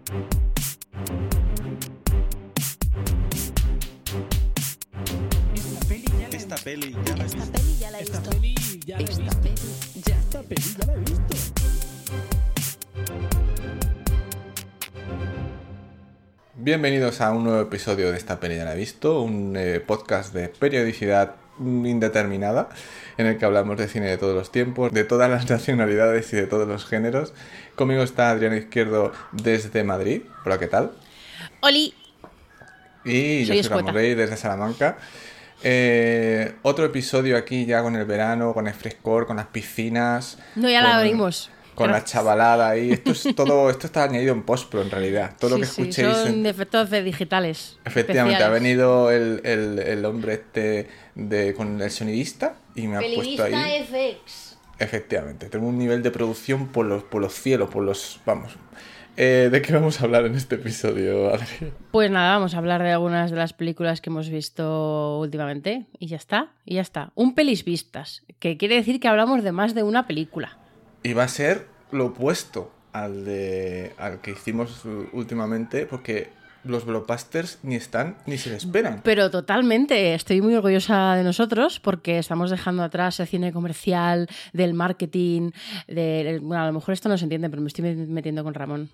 Esta peli ya la he visto. Esta peli ya la he visto. Bienvenidos a un nuevo episodio de Esta peli ya la he visto, un podcast de periodicidad indeterminada en el que hablamos de cine de todos los tiempos, de todas las nacionalidades y de todos los géneros. Conmigo está Adrián Izquierdo desde Madrid. Hola, ¿qué tal? ¡Oli! Y yo soy Ramón Rey desde Salamanca. Otro episodio aquí ya con el verano, con el frescor, con las piscinas. No, ya la abrimos. Con la chavalada ahí. Esto está añadido en postpro en realidad. Todo lo que escuchéis. Son efectos digitales. Efectivamente, especiales. ha venido el hombre con el sonidista y me ha puesto ahí. FX. Efectivamente, tengo un nivel de producción por los cielos, vamos. ¿De qué vamos a hablar en este episodio, Adri? Pues nada, vamos a hablar de algunas de las películas que hemos visto últimamente. Y ya está. Un pelis vistas, que quiere decir que hablamos de más de una película. Y va a ser lo opuesto al que hicimos últimamente, porque los blockbusters ni están ni se le esperan. Pero totalmente, estoy muy orgullosa de nosotros porque estamos dejando atrás el cine comercial, del marketing, bueno, a lo mejor esto no se entiende, pero me estoy metiendo con Ramón.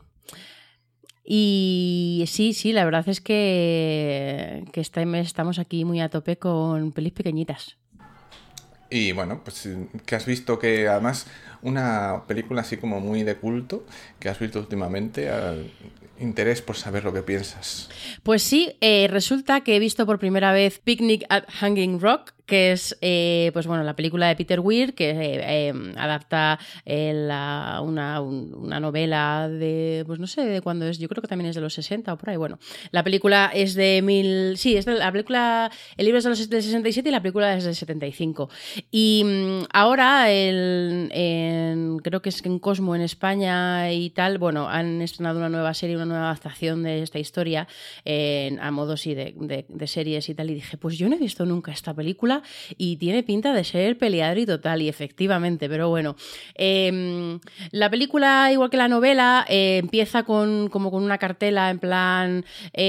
Y sí, la verdad es que este mes estamos aquí muy a tope con pelis pequeñitas. Y bueno, pues que has visto que además una película así como muy de culto que has visto últimamente, interés por saber lo que piensas. Pues sí, resulta que he visto por primera vez Picnic at Hanging Rock, que es pues bueno, la película de Peter Weir, que adapta una novela de, pues no sé de cuándo es, yo creo que también es de los 60 o por ahí. Bueno, la película es de el libro es del 67 y la película es del 75. Y ahora creo que es en Cosmo en España y tal, bueno, han estrenado una nueva serie, una nueva adaptación de esta historia a modo sí de series y tal, y dije, pues yo no he visto nunca esta película y tiene pinta de ser peliadri total, y efectivamente, pero bueno, la película, igual que la novela, empieza como con una cartela en plan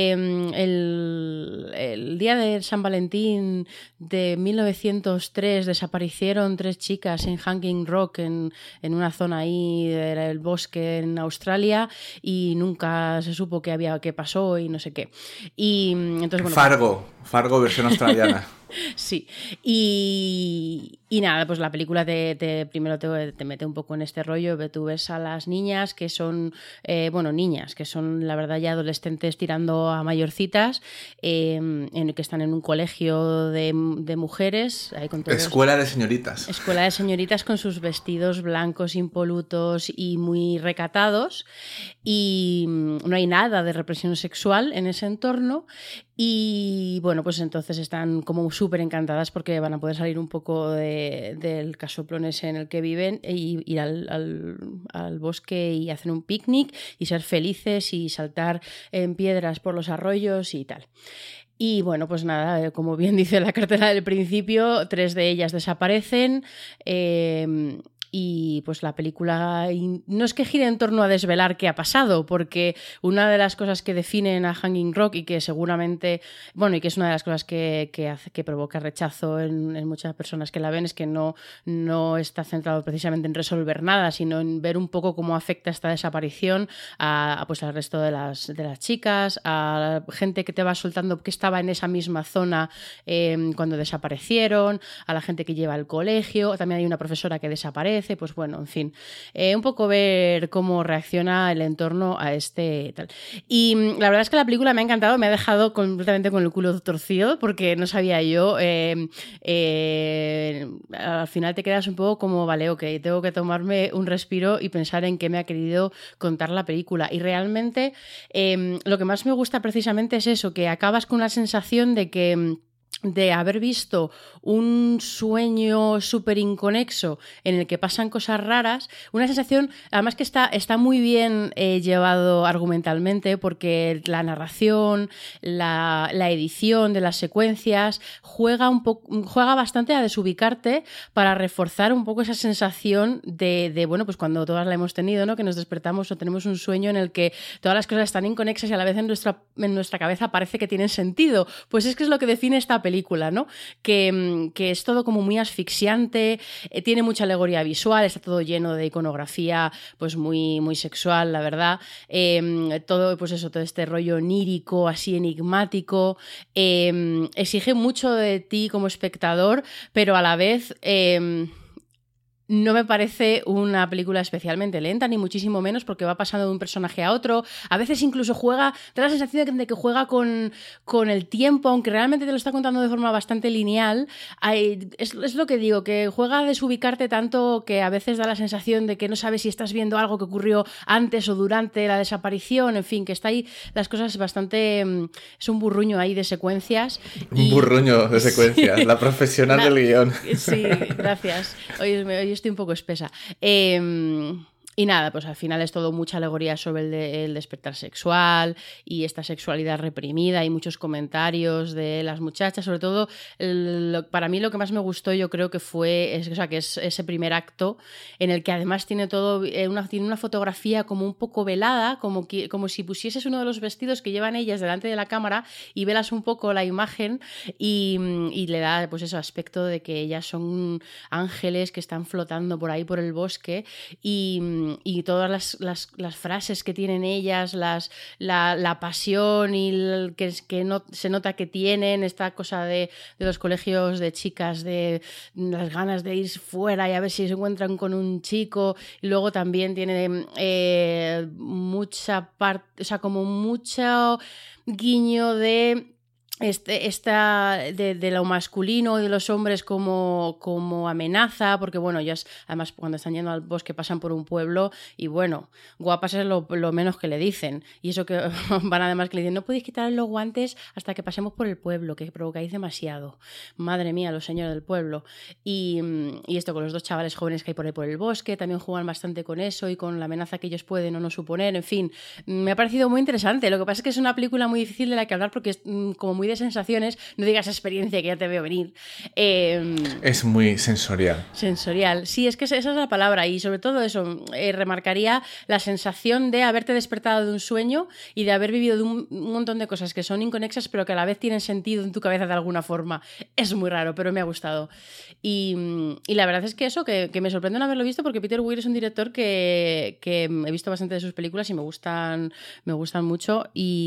el día de San Valentín de 1903 desaparecieron 3 chicas en Hanging Rock en una zona ahí del bosque en Australia y nunca se supo qué pasó y no sé qué. Y entonces, bueno, Fargo versión australiana. Sí, y nada, pues la película primero te mete un poco en este rollo. Tú ves a las niñas que son, niñas, que son la verdad ya adolescentes tirando a mayorcitas, que están en un colegio de mujeres. Ahí con todos, Escuela de señoritas. Escuela de señoritas con sus vestidos blancos, impolutos y muy recatados. Y no hay nada de represión sexual en ese entorno. Y bueno, pues entonces están como súper encantadas porque van a poder salir un poco del casoplón ese en el que viven y ir al bosque y hacer un picnic y ser felices y saltar en piedras por los arroyos y tal. Y bueno, pues nada, como bien dice la cartela del principio, 3 de ellas desaparecen. Y pues la película no es que gire en torno a desvelar qué ha pasado, porque una de las cosas que definen a Hanging Rock y que seguramente, bueno, y que es una de las cosas que hace que provoca rechazo en muchas personas que la ven, es que no está centrado precisamente en resolver nada, sino en ver un poco cómo afecta esta desaparición pues al resto de las chicas, a la gente que te va soltando que estaba en esa misma zona cuando desaparecieron, a la gente que lleva al colegio, también hay una profesora que desaparece. Pues bueno, en fin, un poco ver cómo reacciona el entorno a este tal. Y la verdad es que la película me ha encantado, me ha dejado completamente con el culo torcido porque no sabía yo. Al final te quedas un poco como, vale, ok, tengo que tomarme un respiro y pensar en qué me ha querido contar la película. Y realmente lo que más me gusta precisamente es eso, que acabas con una sensación de que de haber visto un sueño súper inconexo en el que pasan cosas raras, una sensación, además que está muy bien llevado argumentalmente, porque la narración, la edición de las secuencias juega bastante a desubicarte para reforzar un poco esa sensación de bueno, pues cuando todas la hemos tenido, ¿no? Que nos despertamos o tenemos un sueño en el que todas las cosas están inconexas y a la vez en nuestra cabeza parece que tienen sentido. Pues es que es lo que define esta película, ¿no? Que es todo como muy asfixiante, tiene mucha alegoría visual, está todo lleno de iconografía pues muy, muy sexual, la verdad. Todo, pues eso, todo este rollo onírico, así enigmático, exige mucho de ti como espectador, pero a la vez no me parece una película especialmente lenta, ni muchísimo menos, porque va pasando de un personaje a otro. A veces incluso da la sensación de que juega con el tiempo, aunque realmente te lo está contando de forma bastante lineal. Es lo que digo, que juega a desubicarte tanto que a veces da la sensación de que no sabes si estás viendo algo que ocurrió antes o durante la desaparición. En fin, que está ahí las cosas bastante... Es un burruño ahí de secuencias. Un burruño de secuencias, sí. La profesional del guión. Sí, gracias. Hoy estoy un poco espesa. Y nada, pues al final es todo mucha alegoría sobre el despertar sexual y esta sexualidad reprimida y muchos comentarios de las muchachas, sobre todo para mí lo que más me gustó yo creo que que es ese primer acto en el que además tiene todo tiene una fotografía como un poco velada, como si pusieses uno de los vestidos que llevan ellas delante de la cámara y velas un poco la imagen y le da pues ese aspecto de que ellas son ángeles que están flotando por ahí por el bosque y todas las frases que tienen ellas, la pasión y que no, se nota que tienen, esta cosa de los colegios de chicas, de las ganas de ir fuera y a ver si se encuentran con un chico, y luego también tiene mucha parte, o sea, como mucho guiño de de lo masculino y de los hombres como amenaza, porque bueno, ellas además cuando están yendo al bosque pasan por un pueblo y bueno, guapas es lo menos que le dicen, y eso que van además que le dicen no podéis quitar los guantes hasta que pasemos por el pueblo, que provocáis demasiado, madre mía, los señores del pueblo, y esto con los dos chavales jóvenes que hay por ahí por el bosque, también juegan bastante con eso y con la amenaza que ellos pueden o no suponer, en fin, me ha parecido muy interesante. Lo que pasa es que es una película muy difícil de la que hablar porque es como muy de sensaciones, no digas experiencia que ya te veo venir. Es muy sensorial. Sensorial, sí, es que esa es la palabra, y sobre todo eso, remarcaría la sensación de haberte despertado de un sueño y de haber vivido de un montón de cosas que son inconexas pero que a la vez tienen sentido en tu cabeza de alguna forma. Es muy raro, pero me ha gustado. Y la verdad es que eso, que me sorprende no haberlo visto, porque Peter Weir es un director que he visto bastante de sus películas y me gustan mucho,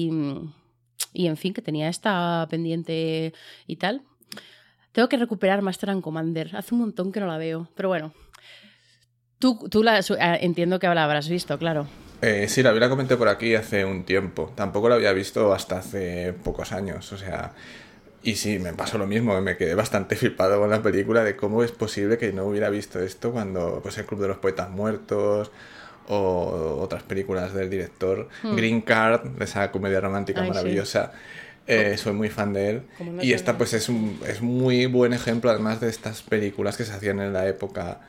y en fin, que tenía esta pendiente y tal. Tengo que recuperar Master and Commander. Hace un montón que no la veo. Pero bueno. Tú entiendo que la habrás visto, claro. Sí, la comenté por aquí hace un tiempo. Tampoco la había visto hasta hace pocos años. O sea... Y sí, me pasó lo mismo. Me quedé bastante flipado con la película de cómo es posible que no hubiera visto esto cuando pues el Club de los Poetas Muertos... o otras películas del director, Green Card, de esa comedia romántica maravillosa. Sí. Soy muy fan de él. Y esta pues es muy buen ejemplo, además de estas películas que se hacían en la época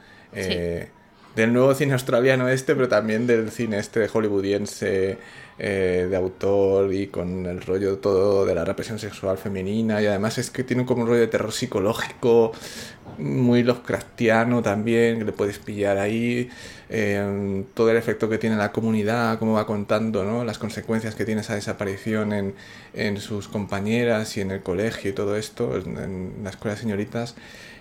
del nuevo cine australiano pero también del cine de hollywoodiense, de autor, y con el rollo todo de la represión sexual femenina, y además es que tiene como un rollo de terror psicológico muy Lovecraftiano también, que le puedes pillar ahí, todo el efecto que tiene la comunidad, cómo va contando, ¿no?, las consecuencias que tiene esa desaparición en sus compañeras y en el colegio y todo esto, en la escuela de señoritas.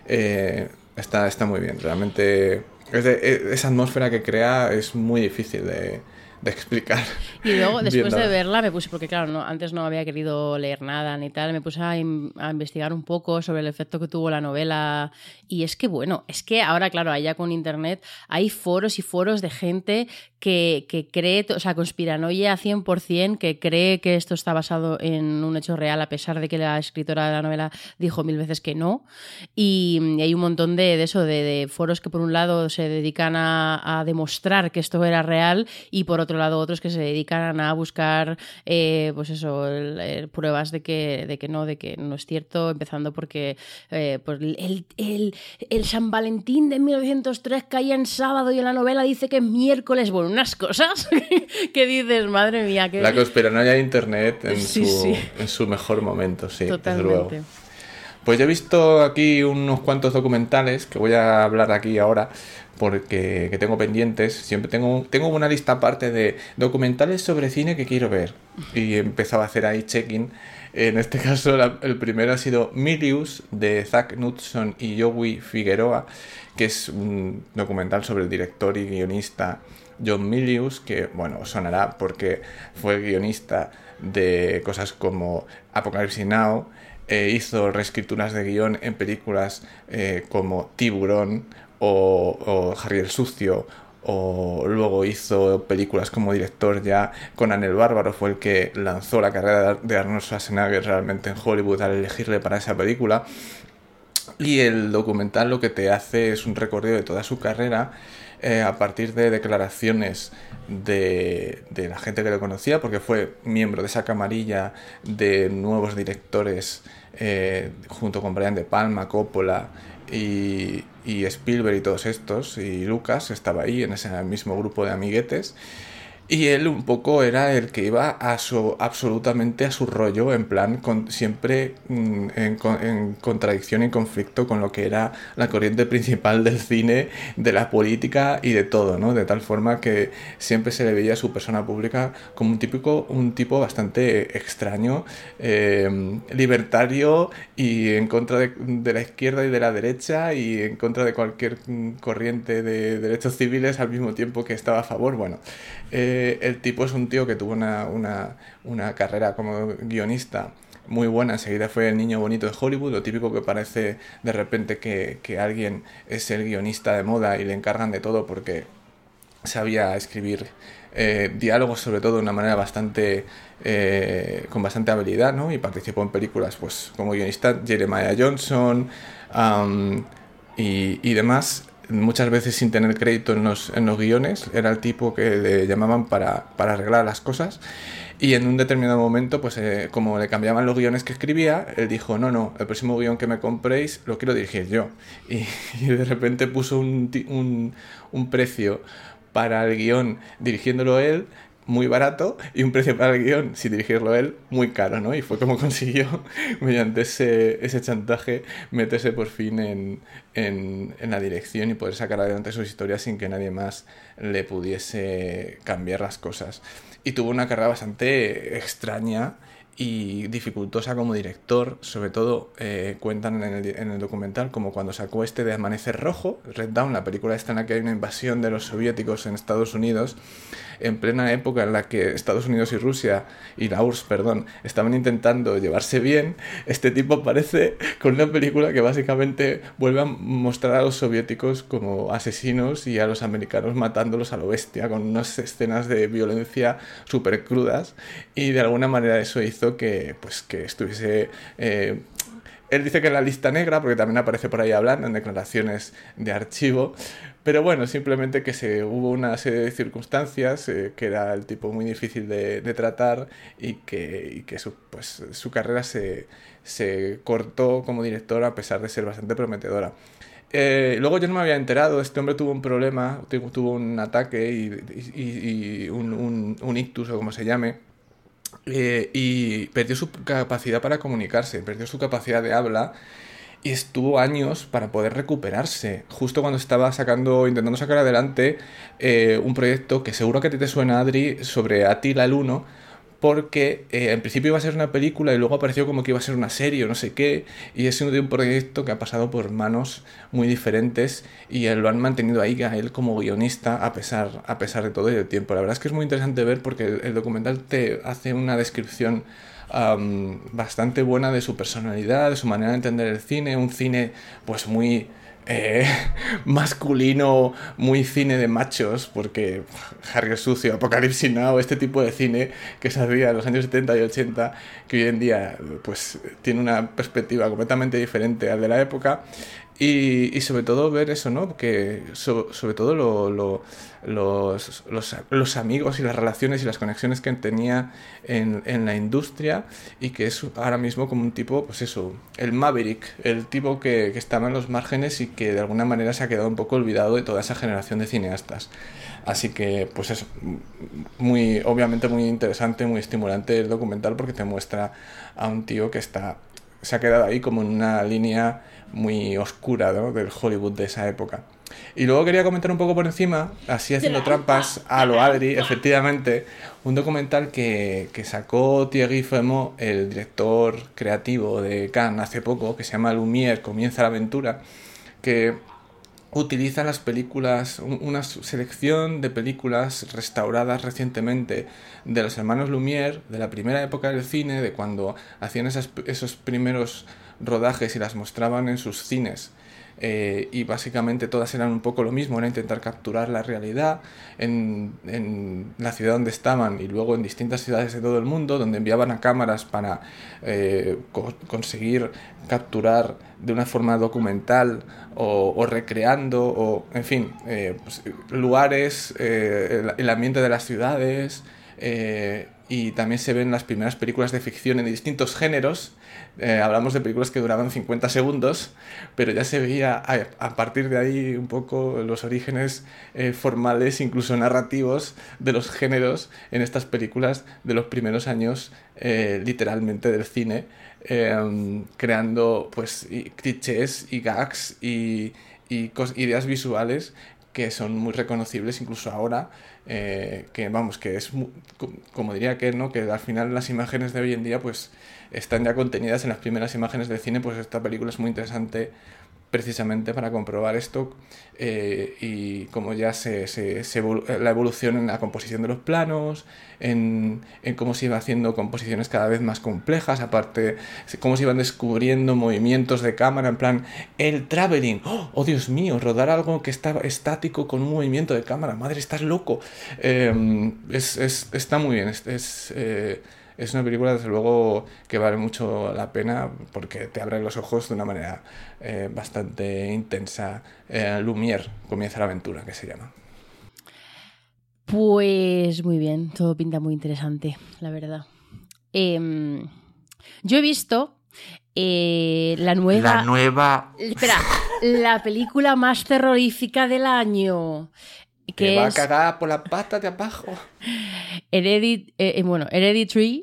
Está muy bien, realmente esa atmósfera que crea es muy difícil de explicar. Y luego, después de verla, me puse, porque claro, antes no había querido leer nada ni tal, me puse a investigar un poco sobre el efecto que tuvo la novela, y es que bueno, es que ahora, claro, allá con internet hay foros y foros de gente que cree, o sea, conspiranoia 100%, que cree que esto está basado en un hecho real, a pesar de que la escritora de la novela dijo 1000 veces que no. Y hay un montón de eso, de foros que por un lado se dedican a demostrar que esto era real y por otro lado otros que se dedican a buscar pues eso, pruebas de que no es cierto, empezando porque pues el San Valentín de 1903 caía en sábado y en la novela dice que es miércoles. Bueno, unas cosas que dices, madre mía. Que... La conspiranoia de internet sí. en su mejor momento, sí. Totalmente. Desde luego. Pues yo he visto aquí unos cuantos documentales que voy a hablar aquí ahora porque que tengo pendientes. Siempre tengo una lista aparte de documentales sobre cine que quiero ver y he empezado a hacer ahí check-in. En este caso el primero ha sido Milius de Zack Knudson y Joey Figueroa, que es un documental sobre el director y guionista John Milius, que bueno, sonará porque fue el guionista de cosas como Apocalypse Now. Hizo reescrituras de guión en películas como Tiburón o Harry el Sucio, o luego hizo películas como director ya. Conan el Bárbaro fue el que lanzó la carrera de Arnold Schwarzenegger realmente en Hollywood al elegirle para esa película. Y el documental lo que te hace es un recorrido de toda su carrera a partir de declaraciones de la gente que lo conocía, porque fue miembro de esa camarilla de nuevos directores junto con Brian De Palma, Coppola y Spielberg y todos estos, y Lucas estaba ahí en ese mismo grupo de amiguetes. Y él un poco era el que iba absolutamente a su rollo, en plan, siempre en contradicción y conflicto con lo que era la corriente principal del cine, de la política y de todo, ¿no? De tal forma que siempre se le veía a su persona pública como un tipo bastante extraño, libertario y en contra de la izquierda y de la derecha y en contra de cualquier corriente de derechos civiles al mismo tiempo que estaba a favor. Bueno, el tipo es un tío que tuvo una carrera como guionista muy buena. Enseguida fue el niño bonito de Hollywood, lo típico que parece de repente que alguien es el guionista de moda y le encargan de todo porque sabía escribir diálogos, sobre todo de una manera con bastante habilidad, ¿no? Y participó en películas pues como guionista, Jeremiah Johnson y demás. Muchas veces sin tener crédito en los guiones. Era el tipo que le llamaban para arreglar las cosas. Y en un determinado momento, pues como le cambiaban los guiones que escribía, él dijo, no, el próximo guión que me compréis lo quiero dirigir yo. Y de repente puso un precio para el guión dirigiéndolo él, muy barato, y un precio para el guión, sin dirigirlo él, muy caro, ¿no? Y fue como consiguió, mediante ese chantaje, meterse por fin en la dirección y poder sacar adelante sus historias sin que nadie más le pudiese cambiar las cosas. Y tuvo una carrera bastante extraña y dificultosa como director. Sobre todo cuentan en el documental como cuando sacó de Amanecer Rojo, Red Dawn, la película esta en la que hay una invasión de los soviéticos en Estados Unidos, en plena época en la que Estados Unidos y Rusia y la URSS, estaban intentando llevarse bien. Este tipo aparece con una película que básicamente vuelve a mostrar a los soviéticos como asesinos y a los americanos matándolos a lo bestia, con unas escenas de violencia súper crudas, y de alguna manera eso hizo que estuviese... él dice que en la lista negra, porque también aparece por ahí hablando en declaraciones de archivo, pero bueno, simplemente que hubo una serie de circunstancias, que era el tipo muy difícil de tratar y que su carrera se cortó como director a pesar de ser bastante prometedora. Luego yo no me había enterado, este hombre tuvo un problema, tuvo un ataque y un ictus o como se llame. Y perdió su capacidad para comunicarse, perdió su capacidad de habla y estuvo años para poder recuperarse. Justo cuando estaba intentando sacar adelante un proyecto que seguro que a ti te suena, Adri, sobre Attila el Huno, porque en principio iba a ser una película y luego apareció como que iba a ser una serie o no sé qué, y es un proyecto que ha pasado por manos muy diferentes y lo han mantenido ahí a él como guionista a pesar de todo y del tiempo. La verdad es que es muy interesante ver porque el documental te hace una descripción bastante buena de su personalidad, de su manera de entender el cine, un cine pues muy masculino, muy cine de machos, porque Harry es sucio, Apocalipsis Now, este tipo de cine que se hacía en los años 70 y 80, que hoy en día pues tiene una perspectiva completamente diferente al de la época. Y sobre todo ver eso, ¿no? Que sobre todo los amigos y las relaciones y las conexiones que tenía en la industria, y que es ahora mismo como un tipo, pues eso, el Maverick, el tipo que estaba en los márgenes y que de alguna manera se ha quedado un poco olvidado de toda esa generación de cineastas. Así que, pues es obviamente muy interesante, muy estimulante el documental, porque te muestra a un tío que se ha quedado ahí como en una línea muy oscura, ¿no?, del Hollywood de esa época. Y luego quería comentar un poco por encima, así haciendo trampas a lo Adri, efectivamente, un documental que sacó Thierry Frémaux, el director creativo de Cannes, hace poco, que se llama Lumière, comienza la aventura, que utiliza las películas, una selección de películas restauradas recientemente de los hermanos Lumière, de la primera época del cine, de cuando hacían esos primeros rodajes y las mostraban en sus cines. Y básicamente todas eran un poco lo mismo, era intentar capturar la realidad en la ciudad donde estaban, y luego en distintas ciudades de todo el mundo, donde enviaban a cámaras para conseguir capturar de una forma documental o recreando, o en fin, pues, lugares, el ambiente de las ciudades. Y también se ven las primeras películas de ficción en distintos géneros. Hablamos de películas que duraban 50 segundos, pero ya se veía a partir de ahí un poco los orígenes formales, incluso narrativos, de los géneros en estas películas de los primeros años, literalmente, del cine, creando pues clichés y gags y ideas visuales que son muy reconocibles incluso ahora, que vamos, que es como diría que no, que al final las imágenes de hoy en día pues están ya contenidas en las primeras imágenes del cine. Pues esta película es muy interesante precisamente para comprobar esto, y cómo ya la evolución en la composición de los planos, en cómo se iba haciendo composiciones cada vez más complejas, aparte cómo se iban descubriendo movimientos de cámara, en plan el traveling, oh Dios mío, rodar algo que estaba estático con un movimiento de cámara, madre, estás loco. Está muy bien, es una película, desde luego, que vale mucho la pena, porque te abre los ojos de una manera bastante intensa. Lumière, comienza la aventura, que se llama. Pues muy bien, todo pinta muy interesante, la verdad. Yo he visto la nueva... Espera, la película más terrorífica del año. Que va a cagar por la pata de abajo. Hereditary,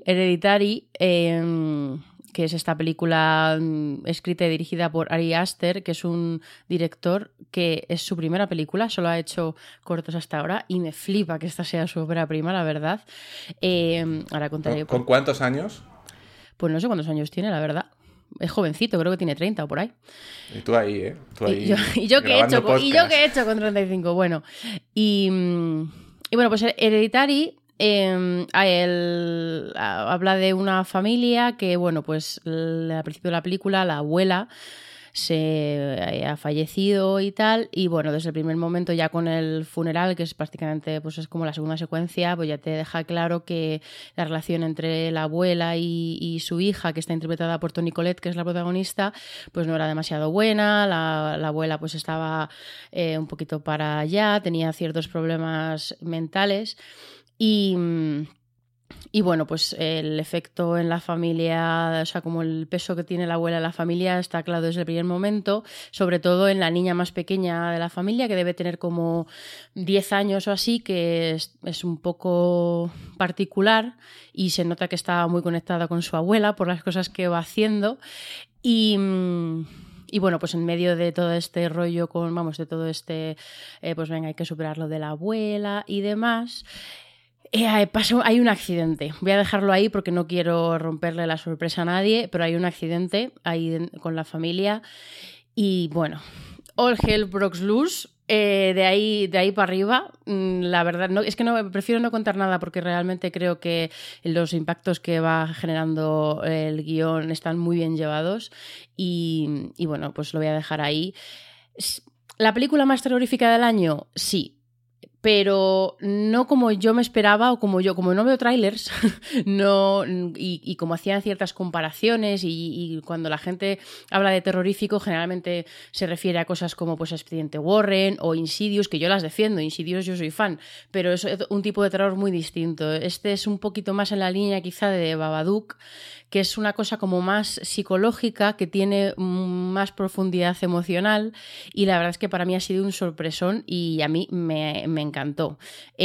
que es esta película escrita y dirigida por Ari Aster, que es un director que es su primera película, solo ha hecho cortos hasta ahora, y me flipa que esta sea su ópera prima, la verdad. Ahora contaré. ¿Con cuántos años? Pues no sé cuántos años tiene, la verdad. Es jovencito, creo que tiene 30 o por ahí. Y tú ahí, ¿eh? ¿Y yo qué he hecho con 35? Bueno, y bueno, pues Hereditary habla de una familia que, bueno, pues al principio de la película la abuela ha fallecido y tal, y bueno, desde el primer momento, ya con el funeral, que es prácticamente, pues es como la segunda secuencia, pues ya te deja claro que la relación entre la abuela y su hija, que está interpretada por Toni Collette, que es la protagonista, pues no era demasiado buena. La abuela pues estaba un poquito para allá, tenía ciertos problemas mentales, y bueno, pues el efecto en la familia, o sea, como el peso que tiene la abuela en la familia está claro desde el primer momento, sobre todo en la niña más pequeña de la familia, que debe tener como 10 años o así, que es un poco particular, y se nota que está muy conectada con su abuela por las cosas que va haciendo. Y bueno, pues en medio de todo este rollo, pues venga, hay que superar lo de la abuela y demás. Hay un accidente. Voy a dejarlo ahí porque no quiero romperle la sorpresa a nadie, pero hay un accidente ahí con la familia. Y bueno, all hell breaks loose. De ahí para arriba, la verdad, prefiero no contar nada, porque realmente creo que los impactos que va generando el guión están muy bien llevados. Y bueno, pues lo voy a dejar ahí. ¿La película más terrorífica del año? Sí. Pero no como yo me esperaba o como no veo trailers no, y como hacían ciertas comparaciones y cuando la gente habla de terrorífico generalmente se refiere a cosas como pues Expediente Warren o Insidious, que yo las defiendo, Insidious yo soy fan, pero es un tipo de terror muy distinto. Este es un poquito más en la línea quizá de Babadook, que es una cosa como más psicológica, que tiene más profundidad emocional, y la verdad es que para mí ha sido un sorpresón y a mí me encantó.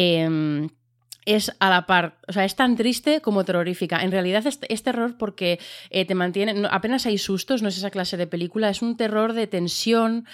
Es a la par, o sea, es tan triste como terrorífica. En realidad es terror porque te mantiene, apenas hay sustos, no es esa clase de película, es un terror de tensión,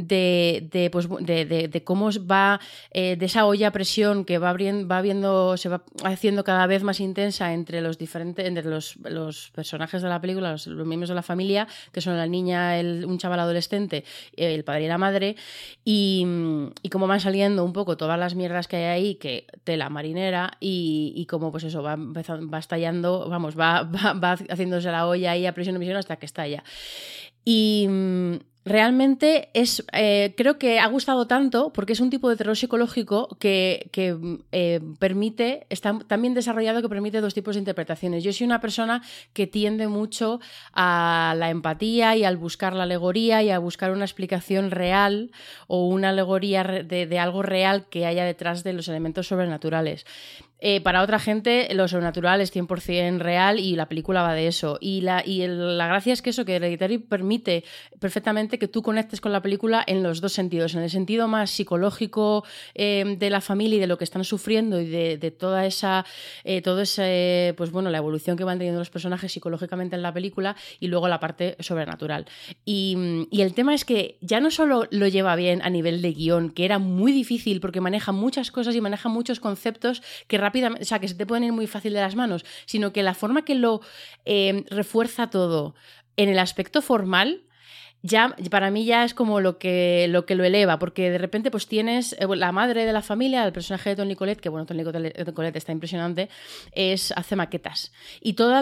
de cómo va, de esa olla a presión que se va haciendo cada vez más intensa entre los personajes de la película, los miembros de la familia, que son la niña, un chaval adolescente, el padre y la madre, y cómo van saliendo un poco todas las mierdas que hay ahí, que tela marinera, y como pues eso va estallando, vamos, va haciéndose la olla ahí a presión hasta que estalla. Y realmente creo que ha gustado tanto porque es un tipo de terror psicológico que permite, está tan bien desarrollado que permite dos tipos de interpretaciones. Yo soy una persona que tiende mucho a la empatía y al buscar la alegoría y a buscar una explicación real o una alegoría de algo real que haya detrás de los elementos sobrenaturales. Para otra gente lo sobrenatural es 100% real y la película va de eso. Y la gracia es que Hereditary permite perfectamente que tú conectes con la película en los dos sentidos. En el sentido más psicológico de la familia y de lo que están sufriendo y de toda esa pues bueno, la evolución que van teniendo los personajes psicológicamente en la película, y luego la parte sobrenatural. Y el tema es que ya no solo lo lleva bien a nivel de guión, que era muy difícil porque maneja muchas cosas y maneja muchos conceptos que rápidamente, o sea, que se te pueden ir muy fácil de las manos, sino que la forma que lo refuerza todo en el aspecto formal, ya para mí ya es como lo que lo eleva, porque de repente pues tienes la madre de la familia, el personaje de Toni Collette, que bueno, Toni Collette está impresionante, hace maquetas, y toda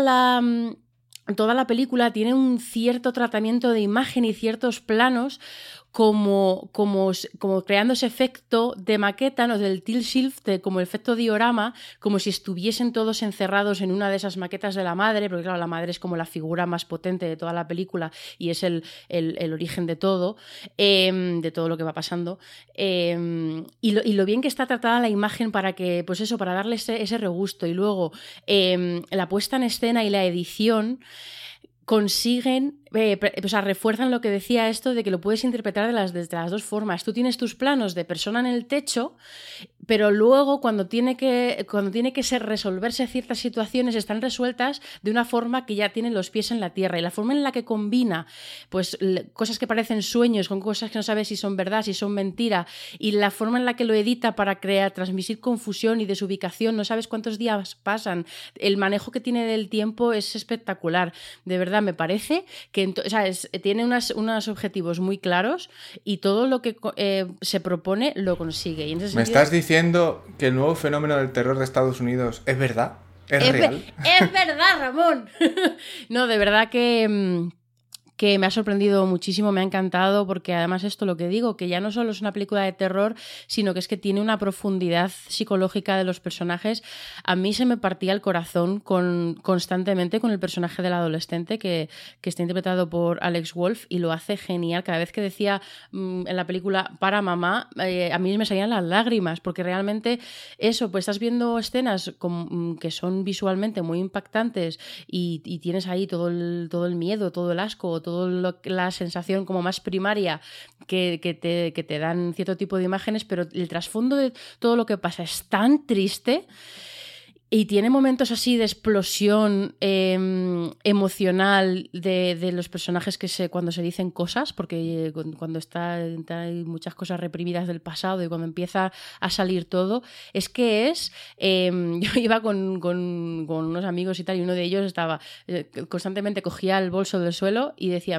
la película tiene un cierto tratamiento de imagen y ciertos planos como creando ese efecto de maqueta, ¿no? Del tilt shift, como el efecto diorama, como si estuviesen todos encerrados en una de esas maquetas de la madre, porque claro, la madre es como la figura más potente de toda la película y es el origen de todo lo que va pasando, y lo bien que está tratada la imagen para que, pues eso, para darle ese regusto, y luego la puesta en escena y la edición consiguen, o sea, refuerzan lo que decía esto de que lo puedes interpretar desde las dos formas. Tú tienes tus planos de persona en el techo, pero luego cuando tiene que resolverse ciertas situaciones están resueltas de una forma que ya tienen los pies en la tierra, y la forma en la que combina pues cosas que parecen sueños con cosas que no sabes si son verdad, si son mentira, y la forma en la que lo edita para transmitir confusión y desubicación, no sabes cuántos días pasan, el manejo que tiene del tiempo es espectacular, de verdad. Me parece que tiene unos objetivos muy claros y todo lo que se propone lo consigue. Y en ese sentido, ¿me estás diciendo que el nuevo fenómeno del terror de Estados Unidos es verdad? ¿Es real? ¡Es verdad, Ramón! No, de verdad que me ha sorprendido muchísimo, me ha encantado, porque además esto, lo que digo, que ya no solo es una película de terror, sino que es que tiene una profundidad psicológica de los personajes. A mí se me partía el corazón constantemente con el personaje del adolescente que está interpretado por Alex Wolff, y lo hace genial. Cada vez que decía en la película "para mamá", a mí me salían las lágrimas, porque realmente eso, pues estás viendo escenas que son visualmente muy impactantes y tienes ahí todo el miedo, todo el asco, toda la sensación como más primaria que te dan cierto tipo de imágenes, pero el trasfondo de todo lo que pasa es tan triste. Y tiene momentos así de explosión emocional de los personajes cuando se dicen cosas, porque cuando hay muchas cosas reprimidas del pasado y cuando empieza a salir todo, es que yo iba con unos amigos y tal, y uno de ellos estaba constantemente cogía el bolso del suelo y decía me voy,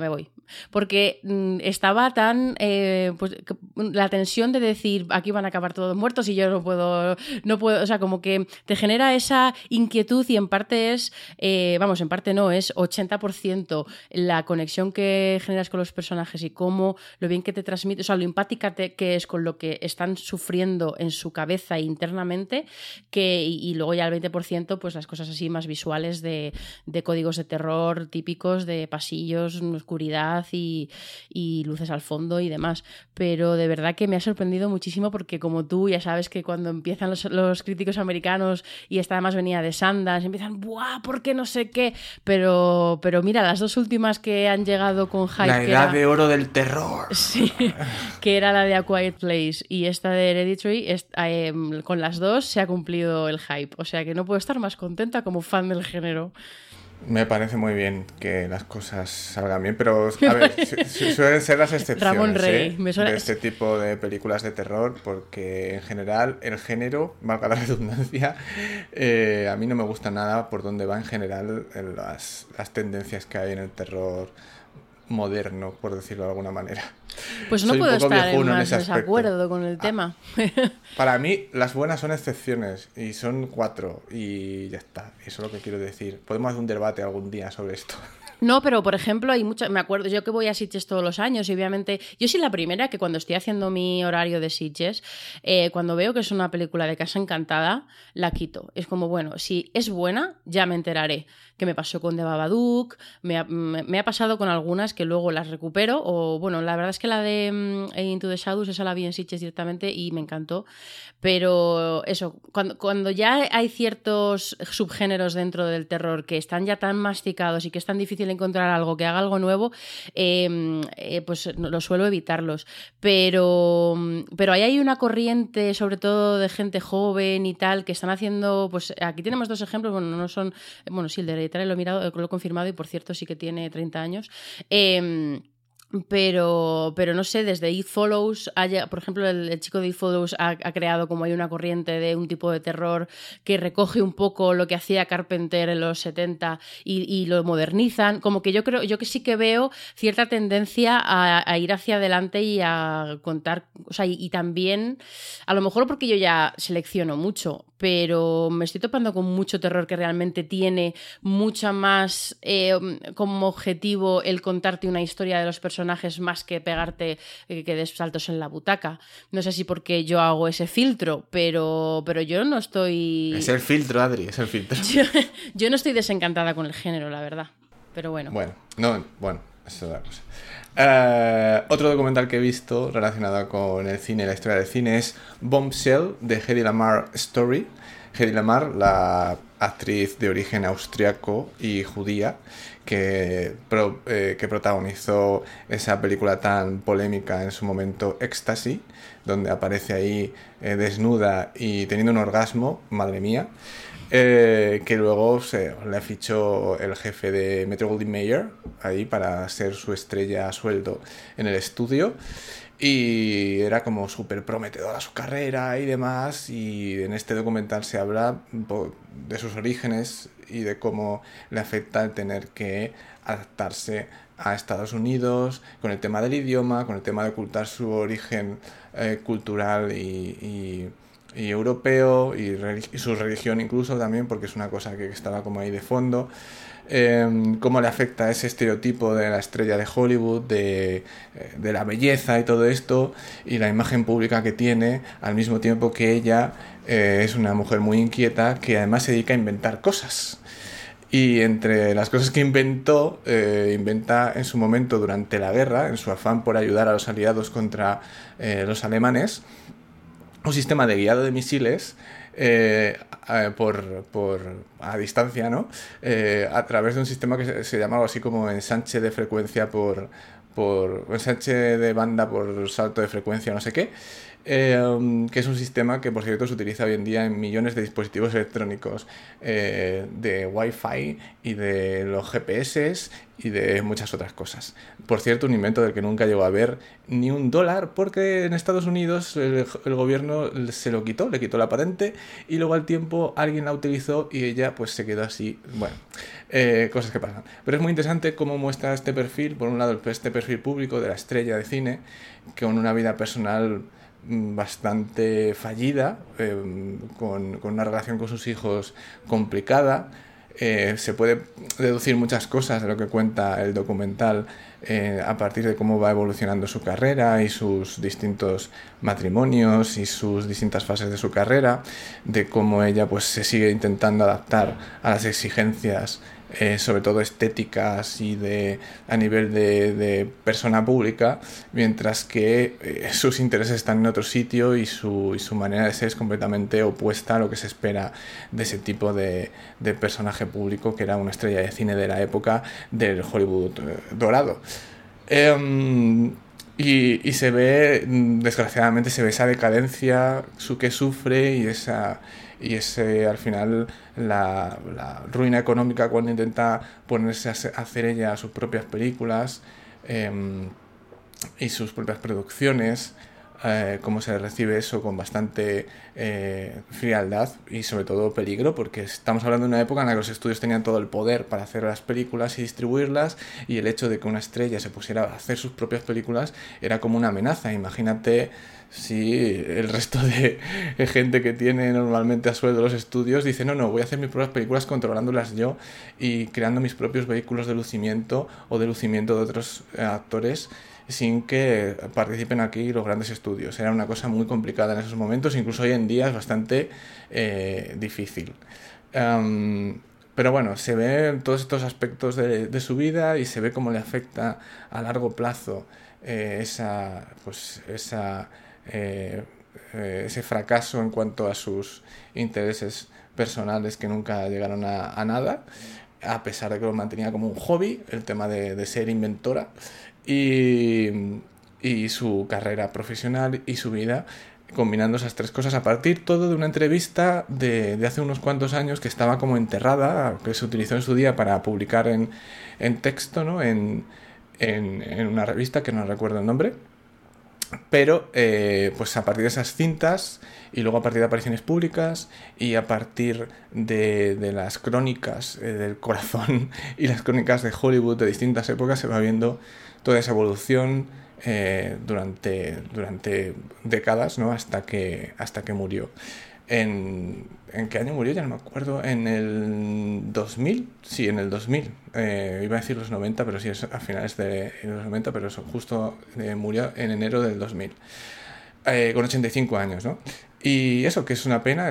porque estaba tan... pues la tensión de decir, aquí van a acabar todos muertos y yo no puedo, o sea, como que te genera esa inquietud y en parte es, en parte no, es 80% la conexión que generas con los personajes y cómo lo bien que te transmite, o sea, lo empática que es con lo que están sufriendo en su cabeza internamente, y luego ya el 20% pues las cosas así más visuales de códigos de terror típicos, de pasillos, oscuridad y luces al fondo y demás. Pero de verdad que me ha sorprendido muchísimo porque como tú ya sabes que cuando empiezan los críticos americanos, y esta además venía de Sundance, empiezan ¡buah! ¿Por qué no sé qué? Pero mira, las dos últimas que han llegado con hype... La edad de oro del terror. Sí, que era la de A Quiet Place y esta de Hereditary, con las dos se ha cumplido el hype. O sea que no puedo estar más contenta como fan del género. Me parece muy bien que las cosas salgan bien, pero a ver, suelen ser las excepciones, Ramón Rey, me suena... de este tipo de películas de terror, porque en general el género, valga la redundancia, a mí no me gusta nada por dónde va en general las tendencias que hay en el terror moderno, por decirlo de alguna manera. Pues no puedo estar en más desacuerdo con el tema. Para mí, las buenas son excepciones, y son 4, y ya está. Eso es lo que quiero decir. Podemos hacer un debate algún día sobre esto. No, pero por ejemplo, hay muchas. Me acuerdo, yo que voy a Sitges todos los años, y obviamente, yo soy la primera que cuando estoy haciendo mi horario de Sitges, cuando veo que es una película de Casa Encantada, la quito. Es como, bueno, si es buena, ya me enteraré. Que me pasó con The Babadook, me ha pasado con algunas que luego las recupero, o bueno, la verdad es que la de Into the Shadows, esa la vi en Sitges directamente y me encantó. Pero eso, cuando ya hay ciertos subgéneros dentro del terror que están ya tan masticados y que es tan difícil encontrar algo que haga algo nuevo, pues lo suelo evitarlos. Pero ahí hay una corriente, sobre todo de gente joven y tal, que están haciendo, pues aquí tenemos 2 ejemplos, bueno, no son, bueno, sí, el de Hereditary lo he mirado, lo he confirmado y por cierto sí que tiene 30 años. Pero no sé, desde It Follows, por ejemplo, el chico de It Follows ha creado como hay una corriente de un tipo de terror que recoge un poco lo que hacía Carpenter en los 70 y lo modernizan. Como que yo que sí que veo cierta tendencia a ir hacia adelante y a contar, o sea, y también, a lo mejor porque yo ya selecciono mucho, pero me estoy topando con mucho terror que realmente tiene mucha más como objetivo el contarte una historia de los personajes más que pegarte que des saltos en la butaca. No sé si porque yo hago ese filtro, pero yo no estoy... Es el filtro, Adri, es el filtro. Yo no estoy desencantada con el género, la verdad. Pero bueno. Bueno, eso es otra cosa. Otro documental que he visto relacionado con el cine y la historia del cine es Bombshell, de Hedy Lamarr Story. Hedy Lamarr, la actriz de origen austriaco y judía que protagonizó esa película tan polémica en su momento, Ecstasy, donde aparece ahí desnuda y teniendo un orgasmo, madre mía, que luego le fichó el jefe de Metro-Goldwyn-Mayer ahí para ser su estrella a sueldo en el estudio. Y era como súper prometedora su carrera y demás, y en este documental se habla de sus orígenes y de cómo le afecta el tener que adaptarse a Estados Unidos, con el tema del idioma, con el tema de ocultar su origen cultural y europeo, y su religión incluso también, porque es una cosa que estaba como ahí de fondo. Cómo le afecta ese estereotipo de la estrella de Hollywood, de la belleza y todo esto, y la imagen pública que tiene, al mismo tiempo que ella es una mujer muy inquieta que además se dedica a inventar cosas. Y entre las cosas que inventa en su momento durante la guerra, en su afán por ayudar a los aliados contra los alemanes, un sistema de guiado de misiles a distancia, ¿no? A través de un sistema que se llamaba así como ensanche de frecuencia por ensanche de banda por salto de frecuencia, no sé qué, que es un sistema que, por cierto, se utiliza hoy en día en millones de dispositivos electrónicos, de Wi-Fi y de los GPS y de muchas otras cosas. Por cierto, un invento del que nunca llegó a haber ni $1, porque en Estados Unidos el gobierno se lo quitó, le quitó la patente, y luego al tiempo alguien la utilizó y ella pues se quedó así. Bueno, cosas que pasan. Pero es muy interesante cómo muestra este perfil, por un lado este perfil público de la estrella de cine, con una vida personal bastante fallida, con una relación con sus hijos complicada. Se puede deducir muchas cosas de lo que cuenta el documental a partir de cómo va evolucionando su carrera y sus distintos matrimonios y sus distintas fases de su carrera, de cómo ella pues se sigue intentando adaptar a las exigencias sobre todo estéticas y a nivel de persona pública, mientras que sus intereses están en otro sitio y su manera de ser es completamente opuesta a lo que se espera de ese tipo de personaje público que era una estrella de cine de la época del Hollywood dorado. Y se ve, desgraciadamente, se ve esa decadencia que sufre y ese al final la ruina económica cuando intenta ponerse a hacer ella sus propias películas y sus propias producciones, cómo se recibe eso con bastante frialdad y sobre todo peligro, porque estamos hablando de una época en la que los estudios tenían todo el poder para hacer las películas y distribuirlas, y el hecho de que una estrella se pusiera a hacer sus propias películas era como una amenaza. Imagínate si el resto de gente que tiene normalmente a sueldo los estudios dice no, voy a hacer mis propias películas controlándolas yo y creando mis propios vehículos de lucimiento o de lucimiento de otros actores sin que participen aquí los grandes estudios. Era una cosa muy complicada en esos momentos, incluso hoy en día es bastante difícil. Pero bueno, se ven todos estos aspectos de su vida y se ve cómo le afecta a largo plazo ese fracaso en cuanto a sus intereses personales que nunca llegaron a nada, a pesar de que lo mantenía como un hobby, el tema de ser inventora, y su carrera profesional y su vida, combinando esas tres cosas a partir todo de una entrevista de hace unos cuantos años que estaba como enterrada, que se utilizó en su día para publicar en texto, ¿no? en una revista que no recuerdo el nombre. Pero pues a partir de esas cintas y luego a partir de apariciones públicas y a partir de las crónicas del corazón y las crónicas de Hollywood de distintas épocas se va viendo toda esa evolución durante décadas, ¿no? hasta que murió. ¿En qué año murió? Ya no me acuerdo. ¿En el 2000? Sí, en el 2000. Iba a decir los 90, pero sí, es a finales de los 90, pero eso, justo murió en enero del 2000. Con 85 años, ¿no? Y eso, que es una pena,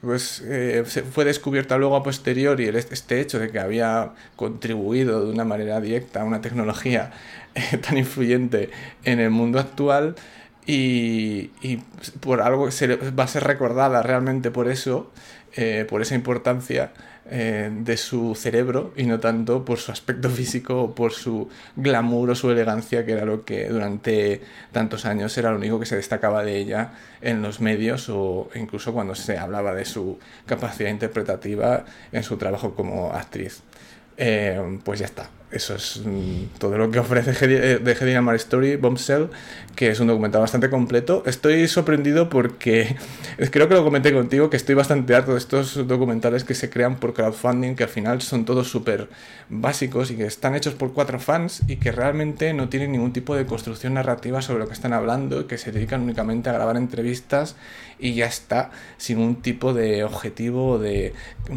fue descubierta luego a posteriori este hecho de que había contribuido de una manera directa a una tecnología tan influyente en el mundo actual. Y por algo va a ser recordada realmente por eso, por esa importancia de su cerebro y no tanto por su aspecto físico o por su glamour o su elegancia, que era lo que durante tantos años era lo único que se destacaba de ella en los medios o incluso cuando se hablaba de su capacidad interpretativa en su trabajo como actriz. Pues ya está. Eso es todo lo que ofrece The Hedy Lamarr Story, Bombshell, que es un documental bastante completo. Estoy sorprendido porque creo que lo comenté contigo, que estoy bastante harto de estos documentales que se crean por crowdfunding, que al final son todos súper básicos y que están hechos por 4 fans y que realmente no tienen ningún tipo de construcción narrativa sobre lo que están hablando y que se dedican únicamente a grabar entrevistas y ya está, sin un tipo de objetivo de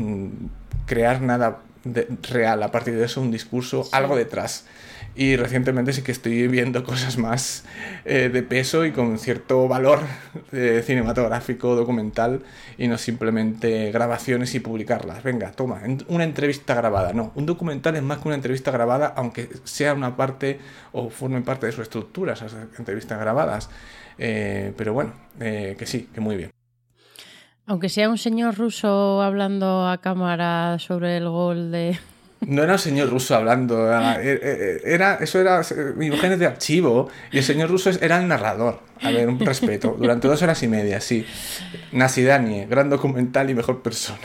crear nada real, a partir de eso un discurso, sí, algo detrás. Y recientemente sí que estoy viendo cosas más de peso y con cierto valor cinematográfico, documental, y no simplemente grabaciones y publicarlas. Venga, toma, una entrevista grabada. No, un documental es más que una entrevista grabada, aunque sea una parte o forme parte de su estructura esas entrevistas grabadas. Pero bueno, que sí, que muy bien. Aunque sea un señor ruso hablando a cámara sobre el gol de... No era un señor ruso hablando, era imágenes de archivo y el señor ruso era el narrador. A ver, un respeto. Durante 2 horas y media, sí. Nasidanie, gran documental y mejor persona.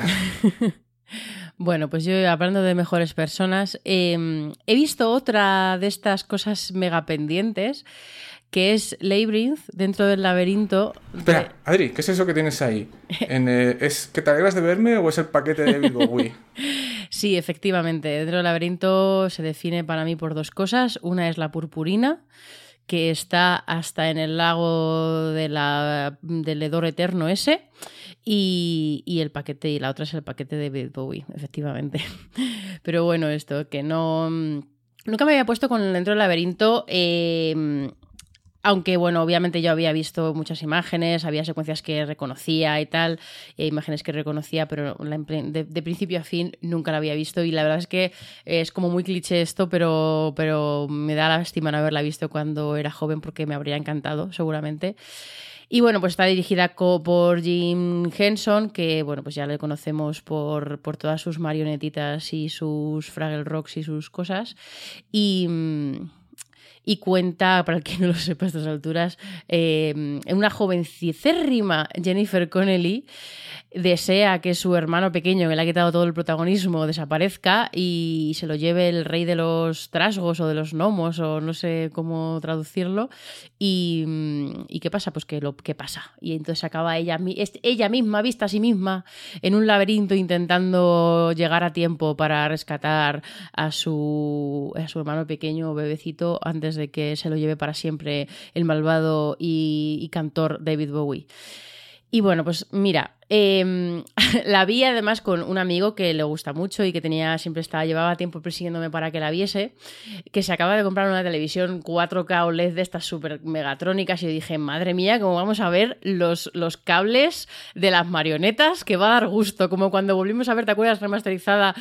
Bueno, pues yo, hablando de mejores personas, he visto otra de estas cosas mega pendientes, que es Labyrinth, dentro del laberinto. Espera, Adri, ¿qué es eso que tienes ahí? ¿Es que te alegras de verme o es el paquete de David Bowie? Sí, efectivamente. Dentro del laberinto se define para mí por dos cosas. Una es la purpurina, que está hasta en el lago del hedor eterno ese, y el paquete, y la otra es el paquete de David Bowie, efectivamente. Pero bueno, esto, que no... Nunca me había puesto con dentro del laberinto... Aunque, bueno, obviamente yo había visto muchas imágenes, había secuencias que reconocía y tal, imágenes que reconocía, pero de principio a fin nunca la había visto, y la verdad es que es como muy cliché esto, pero me da lástima no haberla visto cuando era joven, porque me habría encantado, seguramente. Y bueno, pues está dirigida por Jim Henson, que bueno, pues ya le conocemos por todas sus marionetitas y sus Fraggle Rocks y sus cosas. Y cuenta, para el que no lo sepa a estas alturas, una jovencicérrima Jennifer Connelly desea que su hermano pequeño, que le ha quitado todo el protagonismo, desaparezca y se lo lleve el rey de los trasgos o de los gnomos, o no sé cómo traducirlo. ¿Y qué pasa? Pues ¿qué pasa? Y entonces acaba ella misma, vista a sí misma, en un laberinto intentando llegar a tiempo para rescatar a su hermano pequeño, bebecito, antes de que se lo lleve para siempre el malvado y cantor David Bowie. Y bueno, pues mira, la vi además con un amigo que le gusta mucho y que llevaba tiempo persiguiéndome para que la viese, que se acaba de comprar una televisión 4K OLED de estas super megatrónicas, y yo dije, madre mía, cómo vamos a ver los cables de las marionetas, que va a dar gusto, como cuando volvimos a ver, ¿te acuerdas? Remasterizada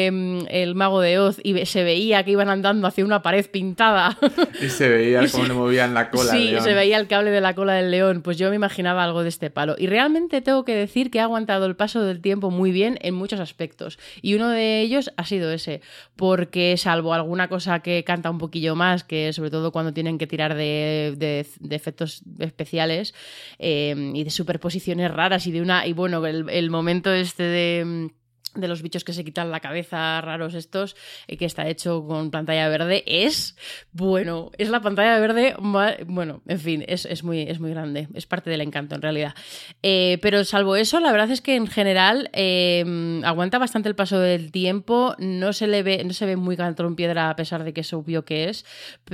El Mago de Oz, y se veía que iban andando hacia una pared pintada. Y se veía cómo le movían la cola. Sí, al león. se veía el cable de la cola del león. Pues yo me imaginaba algo de este palo. Y realmente tengo que decir que ha aguantado el paso del tiempo muy bien en muchos aspectos. Y uno de ellos ha sido ese, porque salvo alguna cosa que canta un poquillo más, que sobre todo cuando tienen que tirar de efectos especiales y de superposiciones raras, y bueno, el momento este de los bichos que se quitan la cabeza raros estos, que está hecho con pantalla verde, es la pantalla verde, bueno, en fin, es muy grande, es parte del encanto en realidad. Pero salvo eso, la verdad es que en general aguanta bastante el paso del tiempo, no se ve muy cantón piedra, a pesar de que es obvio que es,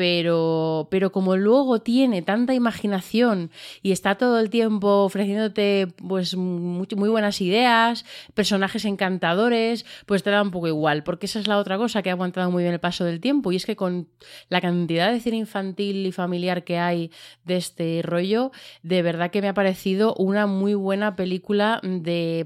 pero como luego tiene tanta imaginación y está todo el tiempo ofreciéndote pues muy buenas ideas, personajes encantadores, pues te da un poco igual, porque esa es la otra cosa que ha aguantado muy bien el paso del tiempo, y es que con la cantidad de cine infantil y familiar que hay de este rollo, de verdad que me ha parecido una muy buena película de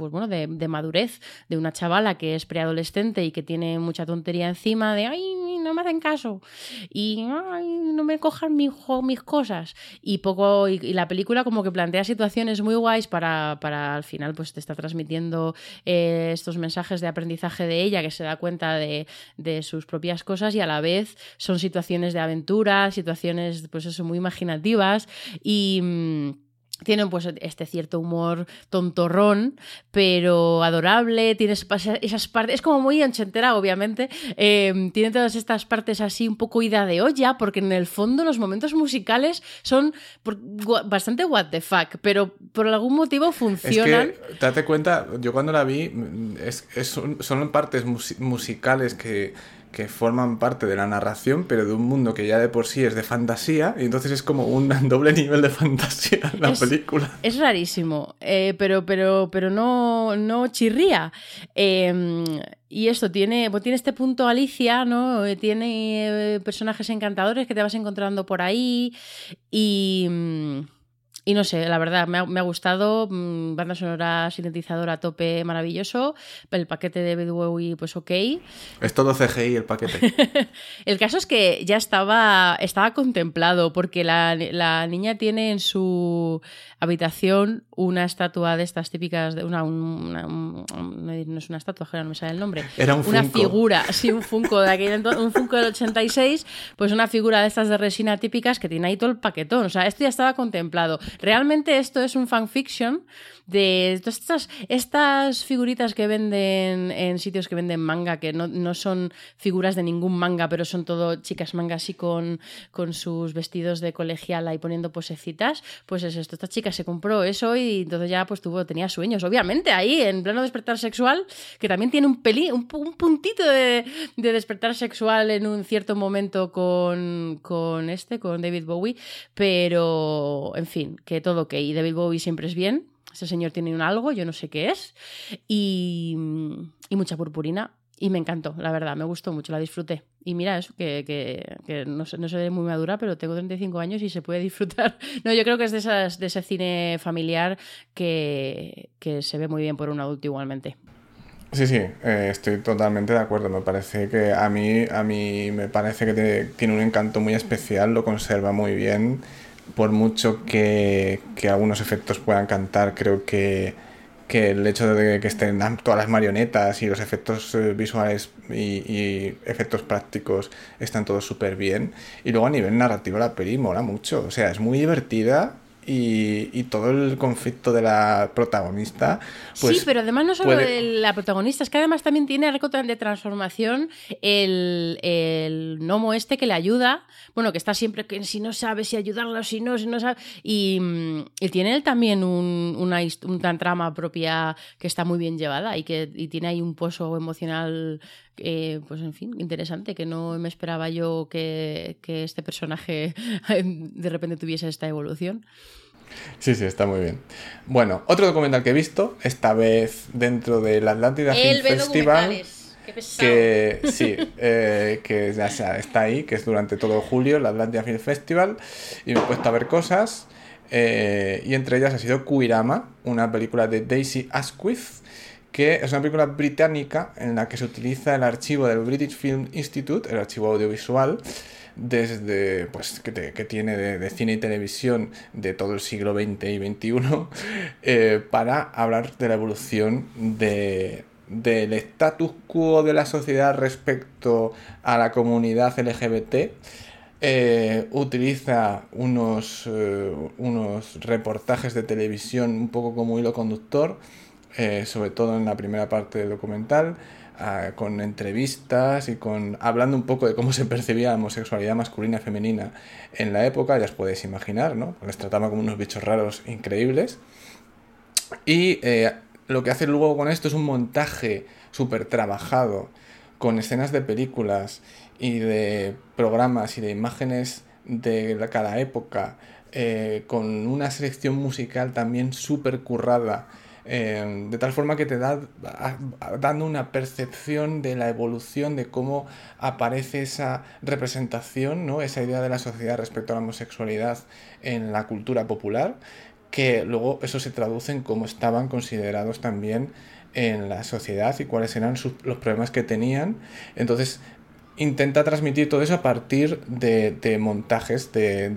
madurez, de una chavala que es preadolescente y que tiene mucha tontería encima de ¡ay, no me hacen caso! Y ¡ay, no me cojan mis cosas! Y la película como que plantea situaciones muy guays para al final pues te está transmitiendo estos mensajes de aprendizaje de ella, que se da cuenta de sus propias cosas, y a la vez son situaciones de aventura, situaciones pues eso, muy imaginativas, y tienen pues este cierto humor tontorrón, pero adorable, tiene esas partes, es como muy ochentera obviamente, tiene todas estas partes así un poco ida de olla, porque en el fondo los momentos musicales son bastante what the fuck, pero por algún motivo funcionan. Es que, date cuenta, yo cuando la vi, son partes musicales que forman parte de la narración, pero de un mundo que ya de por sí es de fantasía, y entonces es como un doble nivel de fantasía en la película. Es rarísimo, pero no chirría. Y esto tiene este punto Alicia, ¿no? Tiene personajes encantadores que te vas encontrando por ahí, y no sé, la verdad, me ha gustado. Banda sonora, sintetizadora a tope, maravilloso. El paquete de David Bowie, pues ok. Es todo CGI el paquete. El caso es que ya estaba contemplado, porque la niña tiene en su habitación una estatua de estas típicas, no es una estatua, no me sale el nombre. Era un una Funko. Figura, sí, un Funko de aquel, un Funko del 86, pues una figura de estas de resina típicas que tiene ahí todo el paquetón. O sea, esto ya estaba contemplado. realmente esto es un fanfiction de todas estas figuritas que venden en sitios que venden manga, que no son figuras de ningún manga, pero son todo chicas manga así con sus vestidos de colegiala y poniendo posecitas. Pues es esto, esta chica se compró eso y entonces ya pues tenía sueños, obviamente, ahí en pleno despertar sexual, que también tiene un puntito de despertar sexual en un cierto momento con David Bowie, pero en fin, que todo ok. Y David Bowie siempre es bien. Ese señor tiene un algo, yo no sé qué es, y mucha purpurina. Y me encantó, la verdad, me gustó mucho, la disfruté. Y mira, eso, que no soy muy madura, pero tengo 35 años y se puede disfrutar. No, yo creo que es de ese cine familiar que se ve muy bien por un adulto igualmente. Sí, estoy totalmente de acuerdo. Me parece que a mí me parece que tiene un encanto muy especial, lo conserva muy bien. Por mucho que algunos efectos puedan cantar, creo que el hecho de que estén todas las marionetas y los efectos visuales y efectos prácticos están todos súper bien. Y luego a nivel narrativo la peli mola mucho. O sea, es muy divertida. Y todo el conflicto de la protagonista pues sí, pero además no solo de la protagonista, es que además también tiene arco de transformación el gnomo este que le ayuda, bueno, que está siempre que si no sabe si ayudarlo, si no sabe, y tiene él también una trama propia que está muy bien llevada y tiene ahí un pozo emocional pues en fin, interesante, que no me esperaba yo que este personaje de repente tuviese esta evolución. Sí, está muy bien. Bueno, otro documental que he visto, esta vez dentro del Atlántida Film Festival, que ya está ahí, que es durante todo julio, el Atlántida Film Festival, y me he puesto a ver cosas, y entre ellas ha sido Queerama, una película de Daisy Asquith, que es una película británica en la que se utiliza el archivo del British Film Institute, el archivo audiovisual, desde pues que tiene de cine y televisión de todo el siglo XX y XXI, para hablar de la evolución del status quo de la sociedad respecto a la comunidad LGBT. Utiliza unos reportajes de televisión un poco como hilo conductor, sobre todo en la primera parte del documental, con entrevistas y hablando un poco de cómo se percibía la homosexualidad masculina y femenina en la época. Ya os podéis imaginar, ¿no? Les trataba como unos bichos raros increíbles. Y lo que hace luego con esto es un montaje súper trabajado, con escenas de películas y de programas y de imágenes de cada época, con una selección musical también súper currada, de tal forma que te dando una percepción de la evolución de cómo aparece esa representación, ¿no? Esa idea de la sociedad respecto a la homosexualidad en la cultura popular, que luego eso se traduce en cómo estaban considerados también en la sociedad y cuáles eran los problemas que tenían. Entonces intenta transmitir todo eso a partir de montajes de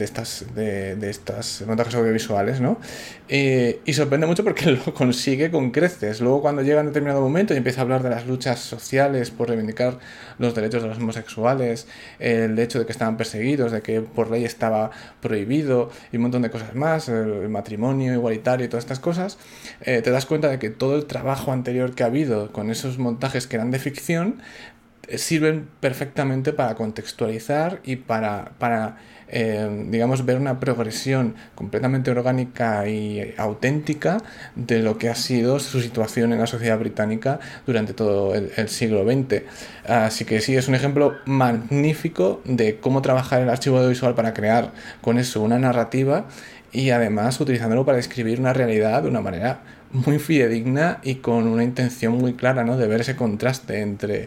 estas montajes audiovisuales, ¿no? Y sorprende mucho porque lo consigue con creces. Luego, cuando llega en determinado momento y empieza a hablar de las luchas sociales por reivindicar los derechos de los homosexuales, el hecho de que estaban perseguidos, de que por ley estaba prohibido y un montón de cosas más, el matrimonio igualitario y todas estas cosas, te das cuenta de que todo el trabajo anterior que ha habido con esos montajes que eran de ficción sirven perfectamente para contextualizar y para digamos, ver una progresión completamente orgánica y auténtica de lo que ha sido su situación en la sociedad británica durante todo el siglo XX. Así que sí, es un ejemplo magnífico de cómo trabajar el archivo audiovisual para crear con eso una narrativa y además utilizándolo para describir una realidad de una manera muy fidedigna y con una intención muy clara, ¿no? De ver ese contraste entre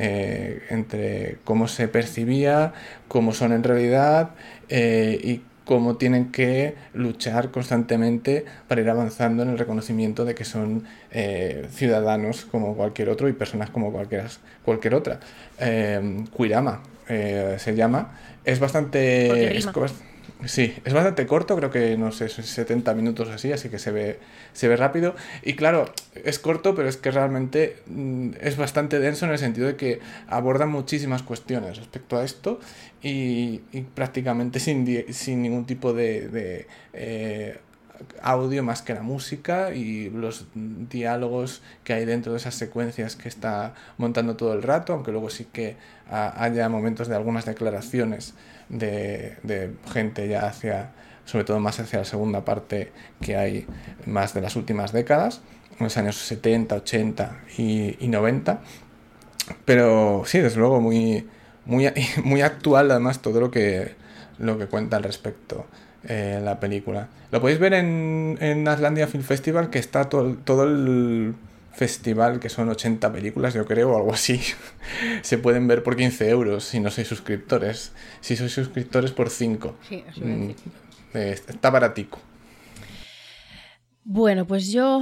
cómo se percibía, cómo son en realidad, y cómo tienen que luchar constantemente para ir avanzando en el reconocimiento de que son ciudadanos como cualquier otro y personas como cualquier otra. Queerama se llama. Es bastante... Sí, es bastante corto, creo que no sé, 70 minutos así que se ve rápido. Y claro, es corto, pero es que realmente es bastante denso en el sentido de que aborda muchísimas cuestiones respecto a esto y prácticamente sin ningún tipo de audio más que la música y los diálogos que hay dentro de esas secuencias que está montando todo el rato, aunque luego sí que haya momentos de algunas declaraciones de gente ya sobre todo más hacia la segunda parte que hay más de las últimas décadas, en los años 70, 80 y 90. Pero sí, desde luego muy actual además todo lo que cuenta al respecto la película. Lo podéis ver en Aslandia Film Festival, que está todo el festival, que son 80 películas yo creo, o algo así. Se pueden ver por 15 euros si no sois suscriptores. Si sois suscriptores por 5. Sí, eso está baratico. Bueno, pues yo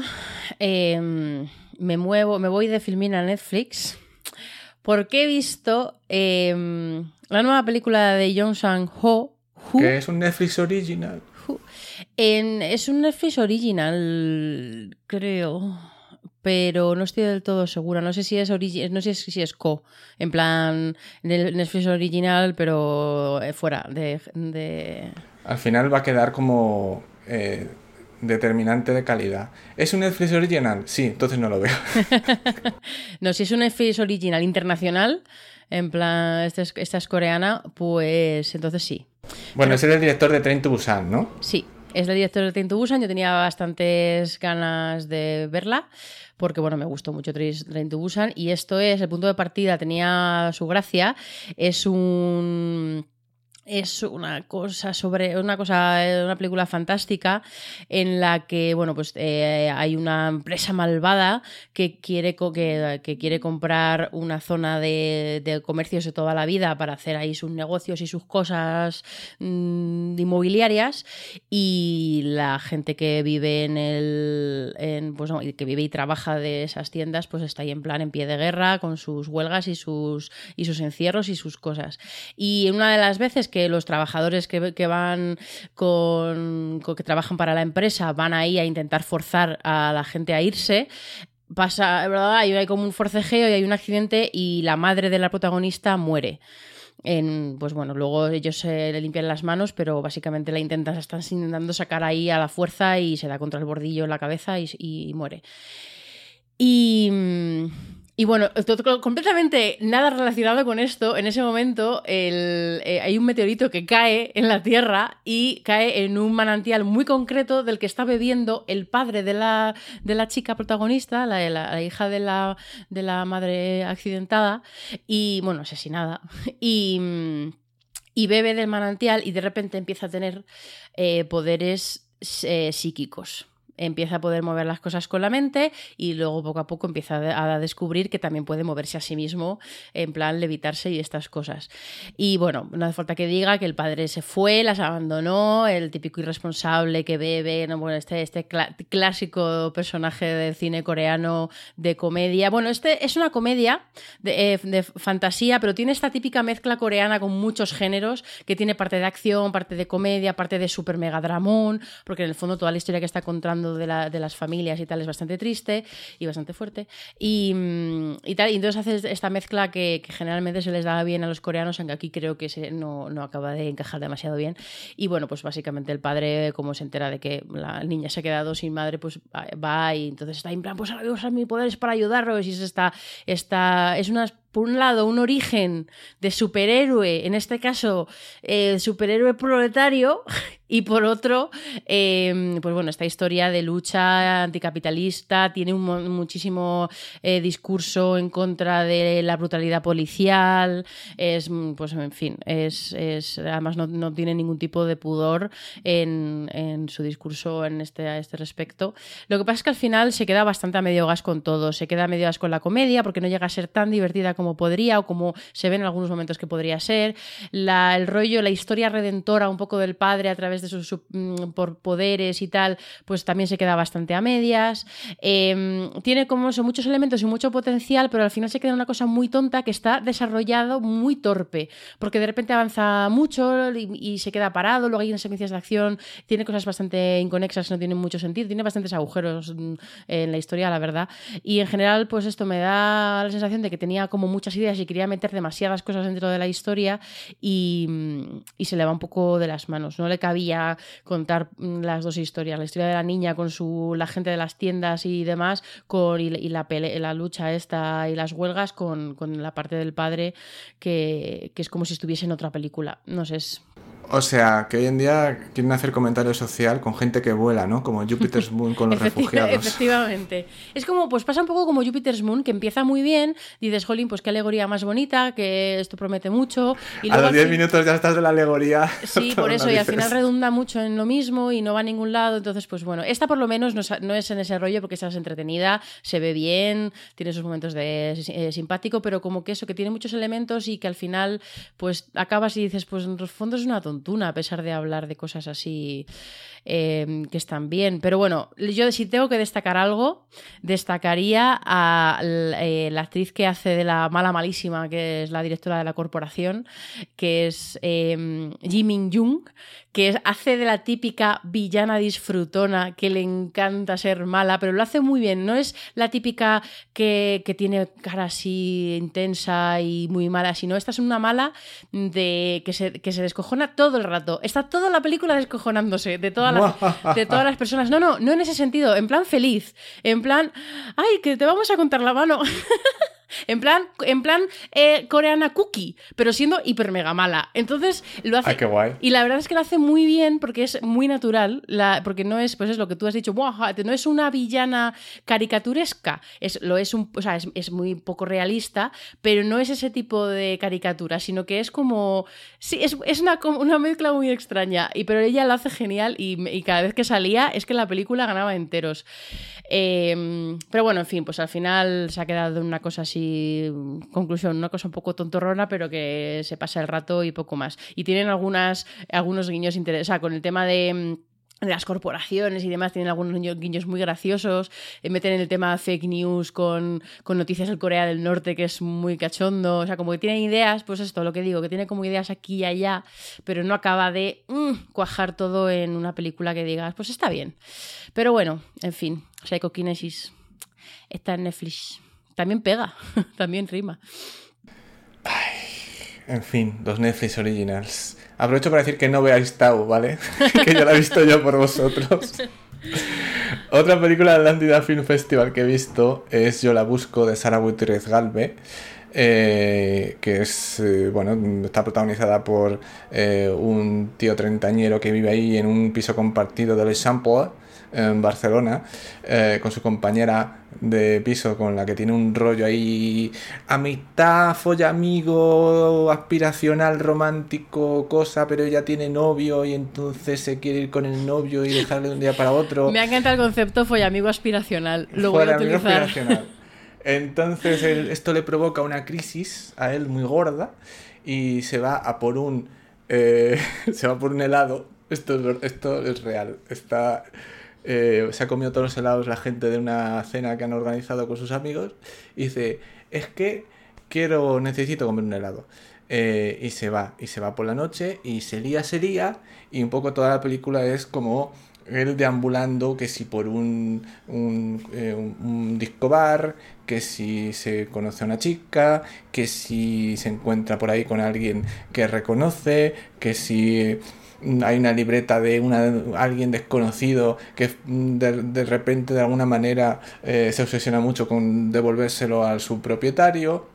me voy de Filmin a Netflix porque he visto la nueva película de Jong Sang-ho, que es un Netflix original. Es un Netflix original, creo, pero no estoy del todo segura. No sé si es no sé si es en plan Netflix original, pero fuera de... Al final va a quedar como determinante de calidad. ¿Es un Netflix original? Sí, entonces no lo veo. No, si es un Netflix original internacional, en plan esta es coreana, pues entonces sí. Bueno, ese es el director de Train to Busan, ¿no? Sí, es el director de Train to Busan. Yo tenía bastantes ganas de verla porque, bueno, me gustó mucho Train to Busan y esto es el punto de partida, tenía su gracia. Es una película fantástica en la que, bueno, pues hay una empresa malvada que quiere comprar una zona de comercios de toda la vida para hacer ahí sus negocios y sus cosas inmobiliarias, y la gente que vive que vive y trabaja de esas tiendas, pues está ahí en plan en pie de guerra con sus huelgas y sus encierros y sus cosas. Y una de las veces que los trabajadores que van que trabajan para la empresa van ahí a intentar forzar a la gente a irse, pasa, ¿verdad? Hay como un forcejeo y hay un accidente y la madre de la protagonista muere. Pues bueno, luego ellos se le limpian las manos, pero básicamente están intentando sacar ahí a la fuerza y se da contra el bordillo en la cabeza y muere. Y bueno, completamente nada relacionado con esto. En ese momento hay un meteorito que cae en la Tierra y cae en un manantial muy concreto del que está bebiendo el padre de la chica protagonista, la hija de la madre accidentada y, bueno, asesinada. Y bebe del manantial y de repente empieza a tener poderes psíquicos. Empieza a poder mover las cosas con la mente y luego poco a poco empieza a descubrir que también puede moverse a sí mismo, en plan levitarse y estas cosas. Y bueno, no hace falta que diga que el padre se fue, las abandonó, el típico irresponsable que bebe, ¿no? Bueno, este clásico personaje del cine coreano de comedia. Bueno, es una comedia de fantasía, pero tiene esta típica mezcla coreana con muchos géneros, que tiene parte de acción, parte de comedia, parte de super mega dramón, porque en el fondo toda la historia que está contando de las familias y tal es bastante triste y bastante fuerte y tal, y entonces hace esta mezcla que generalmente se les da bien a los coreanos, aunque aquí creo que no acaba de encajar demasiado bien. Y bueno, pues básicamente el padre, como se entera de que la niña se ha quedado sin madre, pues va y entonces está en plan, pues ahora voy a usar mis poderes para ayudarlos, y es por un lado, un origen de superhéroe, en este caso, superhéroe proletario, y por otro, pues bueno, esta historia de lucha anticapitalista, tiene muchísimo discurso en contra de la brutalidad policial, pues en fin, además no tiene ningún tipo de pudor en su discurso a este respecto. Lo que pasa es que al final se queda bastante a medio gas con todo, se queda a medio gas con la comedia, porque no llega a ser tan divertida como podría o como se ve en algunos momentos que podría ser. El rollo, la historia redentora un poco del padre a través de sus por poderes y tal, pues también se queda bastante a medias. Tiene como eso, muchos elementos y mucho potencial, pero al final se queda una cosa muy tonta que está desarrollado muy torpe, porque de repente avanza mucho y se queda parado, luego hay unas secuencias de acción, tiene cosas bastante inconexas que no tienen mucho sentido, tiene bastantes agujeros en la historia, la verdad. Y en general, pues esto me da la sensación de que tenía como muchas ideas y quería meter demasiadas cosas dentro de la historia y se le va un poco de las manos. No le cabía quería contar las dos historias, la historia de la niña con la gente de las tiendas y demás, y la lucha esta y las huelgas con la parte del padre, que es como si estuviese en otra película. No sé, O sea, que hoy en día quieren hacer comentario social con gente que vuela, ¿no? Como Jupiter's Moon con los refugiados. Efectivamente. Es como, pues pasa un poco como Jupiter's Moon, que empieza muy bien, dices, jolín, pues qué alegoría más bonita, que esto promete mucho. Y luego a los 10 minutos ya estás de la alegoría. Sí, por eso, y al final redunda mucho en lo mismo y no va a ningún lado. Entonces, pues bueno, esta por lo menos no es en ese rollo porque esta es entretenida, se ve bien, tiene sus momentos de simpático, pero como que eso, que tiene muchos elementos y que al final, pues acabas y dices, pues en el fondo es una tontería, a pesar de hablar de cosas así que están bien. Pero bueno, yo si tengo que destacar algo, destacaría a la actriz que hace de la mala malísima, que es la directora de la corporación, que es Ji Min-jung, que hace de la típica villana disfrutona que le encanta ser mala, pero lo hace muy bien. No es la típica que tiene cara así intensa y muy mala, sino esta es una mala que se descojona todo el rato. Está toda la película descojonándose de todas las personas. No en ese sentido, en plan feliz, en plan, ay, que te vamos a contar la mano. En plan coreana cookie, pero siendo hiper mega mala. Entonces lo hace. Ay, qué guay. Y la verdad es que lo hace muy bien porque es muy natural. Porque no es, pues es lo que tú has dicho, no es una villana caricaturesca. Es muy poco realista, pero no es ese tipo de caricatura, sino que es como. Sí, es una mezcla muy extraña. Pero ella lo hace genial y cada vez que salía es que la película ganaba enteros. Pero bueno, en fin, pues al final se ha quedado una cosa así. Conclusión, una cosa un poco tontorrona, pero que se pasa el rato y poco más. Y tienen algunos guiños interesantes, o sea, con el tema de las corporaciones y demás, tienen algunos guiños muy graciosos, meten el tema fake news con noticias del Corea del Norte, que es muy cachondo, o sea, como que tienen ideas, pues esto, lo que digo, que tiene como ideas aquí y allá, pero no acaba de cuajar todo en una película que digas, pues está bien. Pero bueno, en fin, Psychokinesis está en Netflix. También pega, también rima. Ay, en fin, los Netflix Originals. Aprovecho para decir que no veáis Tau, ¿vale? Que ya la he visto yo por vosotros. Otra película del Atlántida Film Festival que he visto es Yo la busco, de Sara Gutiérrez Galve, que es, está protagonizada por un tío treintañero que vive ahí en un piso compartido de l'Eixample, en Barcelona, con su compañera de piso, con la que tiene un rollo ahí, amistad, follamigo, aspiracional, romántico, cosa, pero ella tiene novio y entonces se quiere ir con el novio y dejarle de un día para otro. Me encanta el concepto follamigo aspiracional, lo voy a utilizar. Entonces esto le provoca una crisis a él muy gorda y se va a por un helado. Esto es real. Se ha comido todos los helados la gente de una cena que han organizado con sus amigos y dice, es que necesito comer un helado. Y se va por la noche y se lía y un poco toda la película es como él deambulando, que si por un disco bar, que si se conoce a una chica, que si se encuentra por ahí con alguien que reconoce, que si hay una libreta de alguien desconocido que de repente de alguna manera se obsesiona mucho con devolvérselo a su propietario.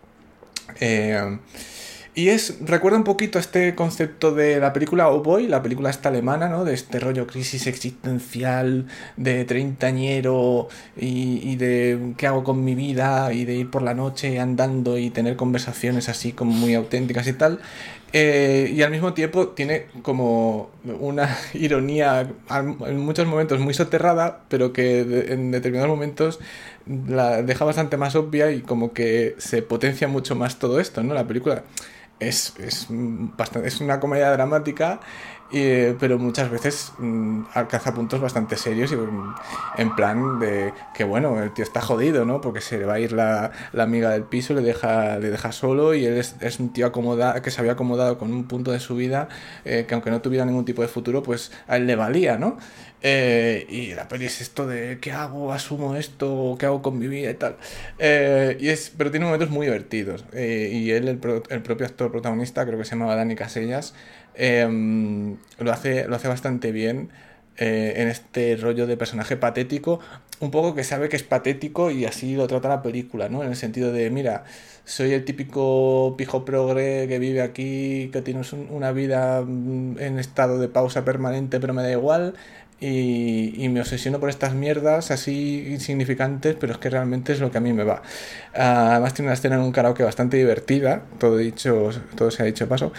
Y recuerda un poquito este concepto de la película Oh Boy, la película esta alemana, ¿no? De este rollo crisis existencial, de treintañero y de qué hago con mi vida y de ir por la noche andando y tener conversaciones así como muy auténticas y tal. Y al mismo tiempo tiene como una ironía en muchos momentos muy soterrada, pero que en determinados momentos la deja bastante más obvia y como que se potencia mucho más todo esto, ¿no? La película es una comedia dramática, pero muchas veces alcanza puntos bastante serios y en plan de que bueno, el tío está jodido, ¿no? Porque se le va a ir la amiga del piso, le deja solo y él es un tío que se había acomodado con un punto de su vida que aunque no tuviera ningún tipo de futuro, pues a él le valía, ¿no? Y la peli es esto de ¿qué hago? ¿Asumo esto? ¿Qué hago con mi vida? Y tal. Pero tiene momentos muy divertidos. Y él, el propio actor protagonista, creo que se llamaba Dani Casellas, lo hace bastante bien en este rollo de personaje patético, un poco que sabe que es patético y así lo trata la película, ¿no? En el sentido de, mira, soy el típico pijo progre que vive aquí, que tiene una vida en estado de pausa permanente, pero me da igual. Y me obsesiono por estas mierdas así insignificantes, pero es que realmente es lo que a mí me va. Además tiene una escena en un karaoke bastante divertida, todo se ha dicho paso.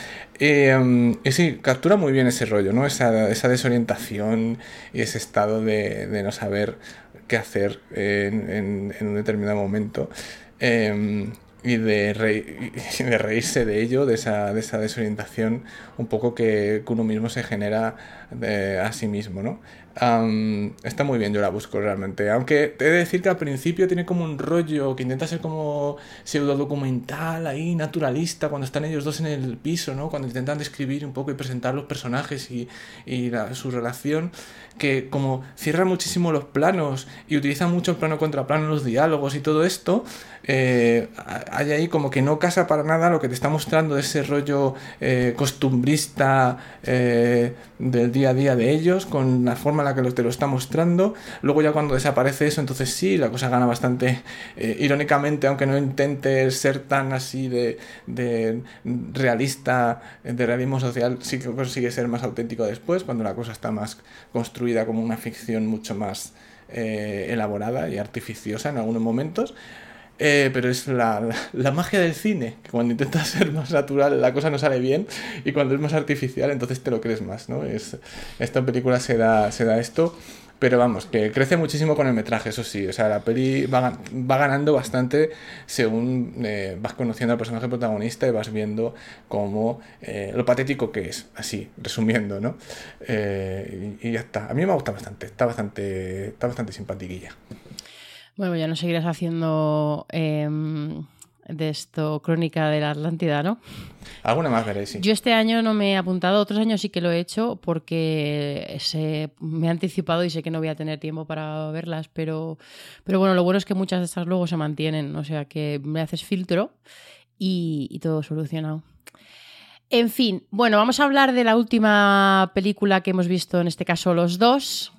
Y sí, captura muy bien ese rollo, ¿no? Esa desorientación y ese estado de no saber qué hacer en un determinado momento. Y de reírse de ello, de esa desorientación un poco que uno mismo se genera a sí mismo, ¿no? Está muy bien, yo la busco realmente, aunque he de decir que al principio tiene como un rollo que intenta ser como pseudo documental ahí, naturalista, cuando están ellos dos en el piso, ¿no? Cuando intentan describir un poco y presentar los personajes y su relación, que como cierra muchísimo los planos y utiliza mucho el plano contra plano en los diálogos y todo esto, hay ahí como que no casa para nada lo que te está mostrando de ese rollo costumbrista del día a día de ellos, con la forma en la que te lo está mostrando. Luego ya cuando desaparece eso, entonces sí, la cosa gana bastante irónicamente, aunque no intente ser tan así de realista, de realismo social, sí que consigue ser más auténtico después, cuando la cosa está más construida como una ficción mucho más elaborada y artificiosa en algunos momentos. Pero es la magia del cine, que cuando intentas ser más natural la cosa no sale bien, y cuando es más artificial entonces te lo crees más, ¿no? Esta película se da esto, pero vamos, que crece muchísimo con el metraje, eso sí, o sea, la peli va ganando bastante según vas conociendo al personaje protagonista y vas viendo cómo lo patético que es, así, resumiendo, ¿no? Y ya está. A mí me gusta bastante, está bastante simpatiquilla. Bueno, ya no seguirás haciendo de esto Crónica de la Atlántida, ¿no? Alguna más veréis, sí. Yo este año no me he apuntado, otros años sí que lo he hecho porque me he anticipado y sé que no voy a tener tiempo para verlas, pero bueno, lo bueno es que muchas de estas luego se mantienen, o sea que me haces filtro y todo solucionado. En fin, bueno, vamos a hablar de la última película que hemos visto, en este caso los dos,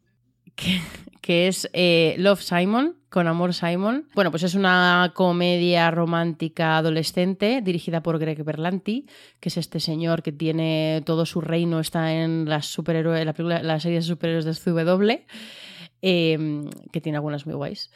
que es Love, Simon, con Amor, Simon. Bueno, pues es una comedia romántica adolescente dirigida por Greg Berlanti, que es este señor que tiene todo su reino, está en las series de superhéroes de CW, que tiene algunas muy guays.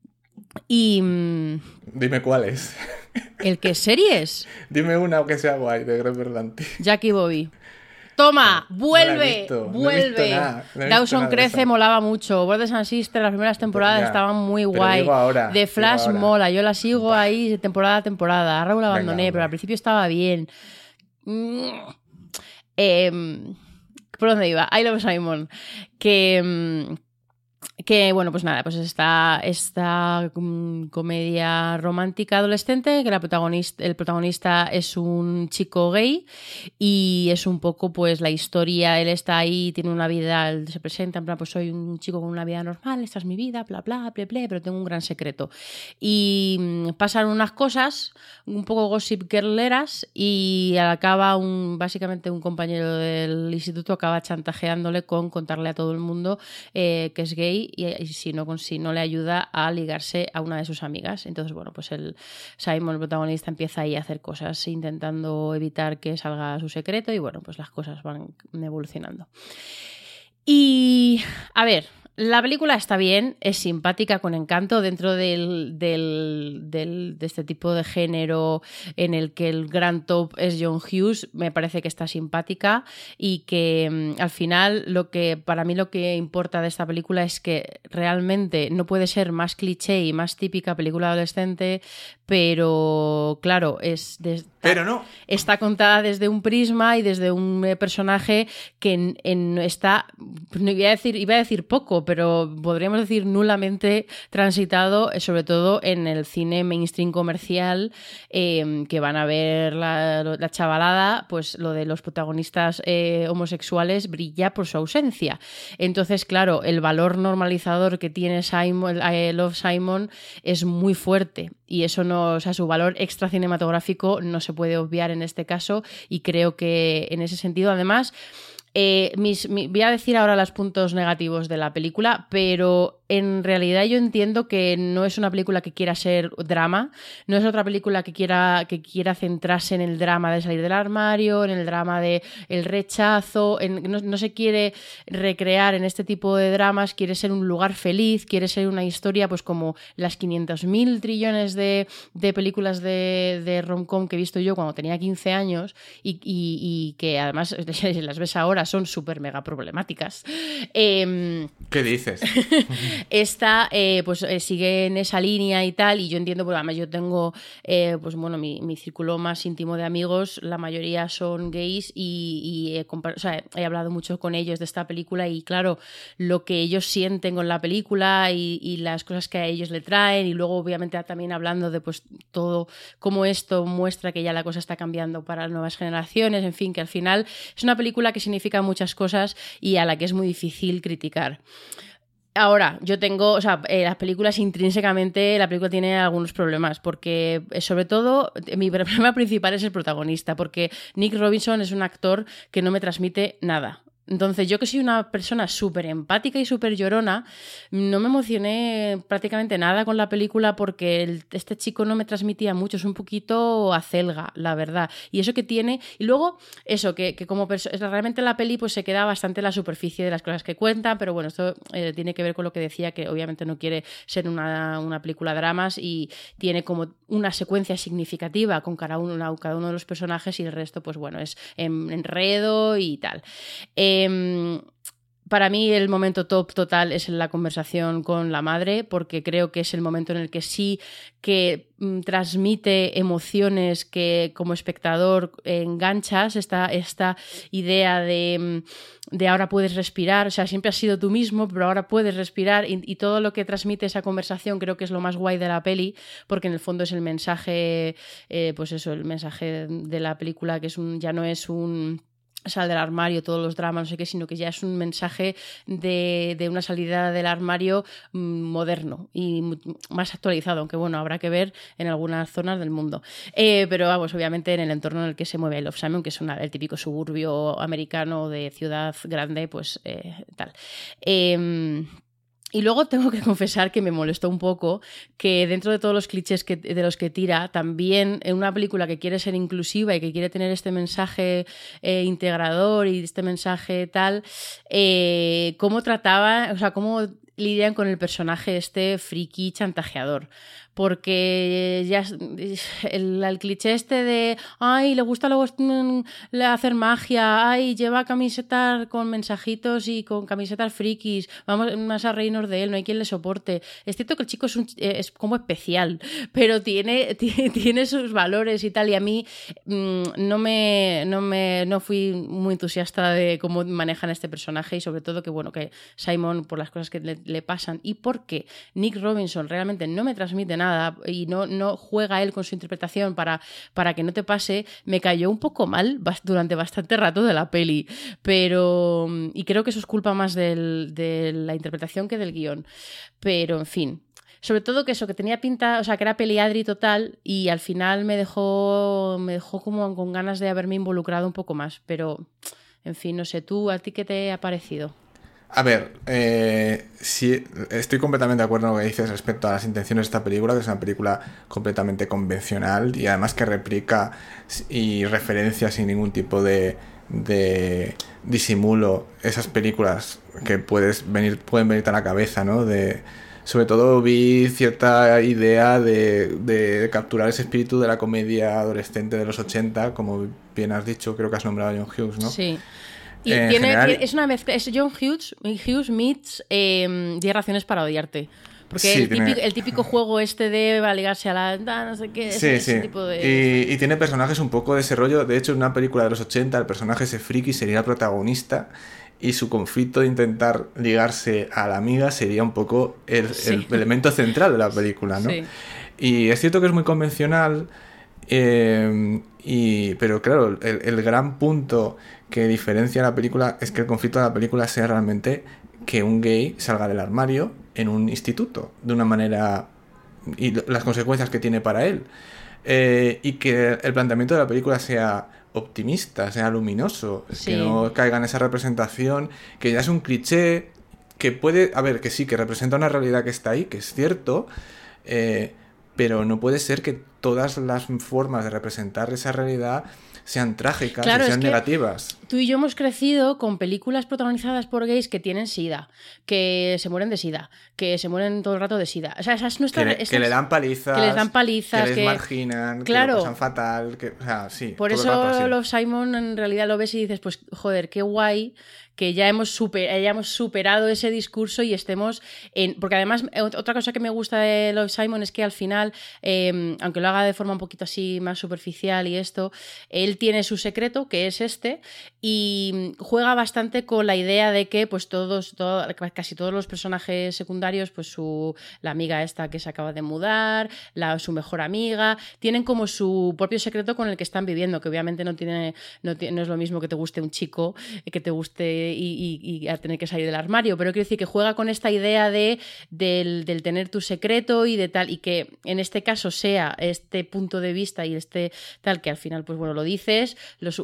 Y dime cuáles. ¿El qué series? Dime una aunque sea guay de Greg Berlanti. Jackie Bobby. Toma, vuelve, vuelve. Dawson Crece molaba mucho. Brothers and Sisters, las primeras temporadas estaban muy guay. The Flash mola, yo la sigo ahí temporada a temporada. Ahora la abandoné, pero al principio estaba bien. ¿Por dónde iba? I Love Simon. Que bueno, pues nada, pues esta comedia romántica adolescente, que el protagonista es un chico gay y es un poco pues la historia, él está ahí, tiene una vida, él se presenta en plan, pues soy un chico con una vida normal, esta es mi vida, bla bla, ble, ble, pero tengo un gran secreto. Y pasan unas cosas un poco gossip girleras y acaba básicamente un compañero del instituto acaba chantajeándole con contarle a todo el mundo que es gay y si no le ayuda a ligarse a una de sus amigas. Entonces, bueno, pues Simon, el protagonista, empieza ahí a hacer cosas intentando evitar que salga su secreto y bueno, pues las cosas van evolucionando. Y, a ver, la película está bien, es simpática, con encanto, dentro de este tipo de género en el que el gran top es John Hughes. Me parece que está simpática y que al final para mí lo que importa de esta película es que realmente no puede ser más cliché y más típica película adolescente, pero claro, está contada desde un prisma y desde un personaje que está, iba a decir poco, pero podríamos decir nulamente transitado, sobre todo en el cine mainstream comercial, que van a ver la chavalada, pues lo de los protagonistas homosexuales brilla por su ausencia. Entonces, claro, el valor normalizador que tiene Love, Simon es muy fuerte Y eso no, o sea, su valor extra cinematográfico no se puede obviar en este caso, y creo que en ese sentido, además, voy a decir ahora los puntos negativos de la película, pero en realidad yo entiendo que no es una película que quiera ser drama, no es otra película que quiera centrarse en el drama de salir del armario, en el drama de el rechazo, no se quiere recrear en este tipo de dramas, quiere ser un lugar feliz, quiere ser una historia pues como las 500.000 trillones de películas de rom-com que he visto yo cuando tenía 15 años y que además las ves ahora son súper mega problemáticas. ¿Qué dices? Esta sigue en esa línea y tal, y yo entiendo, pues además yo tengo pues bueno, mi círculo más íntimo de amigos, la mayoría son gays y he hablado mucho con ellos de esta película, y claro, lo que ellos sienten con la película y las cosas que a ellos le traen, y luego obviamente también hablando de pues todo cómo esto muestra que ya la cosa está cambiando para las nuevas generaciones, en fin, que al final es una película que significa muchas cosas y a la que es muy difícil criticar. Ahora, yo tengo, las películas intrínsecamente, la película tiene algunos problemas, porque sobre todo mi problema principal es el protagonista, porque Nick Robinson es un actor que no me transmite nada. Entonces, yo que soy una persona súper empática y súper llorona, no me emocioné prácticamente nada con la película porque este chico no me transmitía mucho, es un poquito acelga, la verdad. Y eso que tiene, y luego eso, que como realmente la peli pues se queda bastante en la superficie de las cosas que cuenta, pero bueno, esto tiene que ver con lo que decía, que obviamente no quiere ser una película dramas, y tiene como una secuencia significativa con cada uno de los personajes, y el resto pues bueno, es enredo y tal. Para mí el momento top total es la conversación con la madre, porque creo que es el momento en el que sí que transmite emociones que como espectador enganchas, esta idea de ahora puedes respirar, o sea, siempre has sido tú mismo, pero ahora puedes respirar, y todo lo que transmite esa conversación creo que es lo más guay de la peli, porque en el fondo es el mensaje, pues eso, el mensaje de la película, que ya no es un sal del armario, todos los dramas, no sé qué, sino que ya es un mensaje de una salida del armario moderno y más actualizado, aunque bueno, habrá que ver en algunas zonas del mundo. Pero vamos, obviamente en el entorno en el que se mueve Love, Simon, que es el típico suburbio americano de ciudad grande, pues tal. Y luego tengo que confesar que me molestó un poco que dentro de todos los clichés de los que tira, también en una película que quiere ser inclusiva y que quiere tener este mensaje integrador y este mensaje tal, cómo cómo lidian con el personaje este friki chantajeador. Porque ya el cliché este de ay, le gusta luego hacer magia, ay, lleva camisetas con mensajitos y con camisetas frikis, vamos a reírnos de él, no hay quien le soporte. Es cierto que el chico es como especial, pero tiene sus valores y tal, y a mí no fui muy entusiasta de cómo manejan este personaje, y sobre todo que bueno, que Simon, por las cosas que le pasan y porque Nick Robinson realmente no me transmite nada y no juega él con su interpretación para que no te pase, me cayó un poco mal durante bastante rato de la peli, pero y creo que eso es culpa más de la interpretación que del guión, pero en fin, sobre todo que eso, que tenía pinta, o sea, que era peliadri total, y al final me dejó como con ganas de haberme involucrado un poco más, pero en fin, no sé, ¿a ti qué te ha parecido? A ver, sí, estoy completamente de acuerdo en lo que dices respecto a las intenciones de esta película, que es una película completamente convencional y además que replica y referencia sin ningún tipo de disimulo esas películas que pueden venirte a la cabeza, ¿no? Sobre todo vi cierta idea de capturar ese espíritu de la comedia adolescente de los 80, como bien has dicho, creo que has nombrado a John Hughes, ¿no? Sí. Y es una mezcla, es John Hughes meets 10 razones para odiarte. Porque sí, el típico juego este de ligarse a la... no sé qué, ese tipo de... Y tiene personajes un poco de ese rollo. De hecho, en una película de los 80, el personaje ese friki sería el protagonista y su conflicto de intentar ligarse a la amiga sería un poco el elemento central de la película, ¿no? Sí. Y es cierto que es muy convencional, pero claro, el gran punto que diferencia la película es que el conflicto de la película sea realmente que un gay salga del armario en un instituto de una manera y las consecuencias que tiene para él. Y que el planteamiento de la película sea optimista, sea luminoso, que no caiga en esa representación, que ya es un cliché, que puede, a ver, que sí, que representa una realidad que está ahí, que es cierto, pero no puede ser que todas las formas de representar esa realidad sean trágicas, claro, y sean negativas. Tú y yo hemos crecido con películas protagonizadas por gays que tienen sida, que se mueren de sida, que se mueren todo el rato de sida. O sea, esa es nuestra... Que le dan palizas, que les dan palizas, que les marginan, claro, que lo pasan fatal, que, o sea, sí. Por eso Love, Simon en realidad lo ves y dices, pues joder, qué guay que ya hayamos superado ese discurso y estemos en... Porque además, otra cosa que me gusta de Love, Simon es que al final, aunque lo haga de forma un poquito así más superficial y esto, él tiene su secreto, que es este, y juega bastante con la idea de que pues casi todos los personajes secundarios, pues la amiga esta que se acaba de mudar, su mejor amiga, tienen como su propio secreto con el que están viviendo, que obviamente no es lo mismo que te guste un chico, que te guste y a tener que salir del armario, pero quiero decir que juega con esta idea del tener tu secreto y de tal, y que en este caso sea este punto de vista y este tal, que al final pues bueno, lo dices,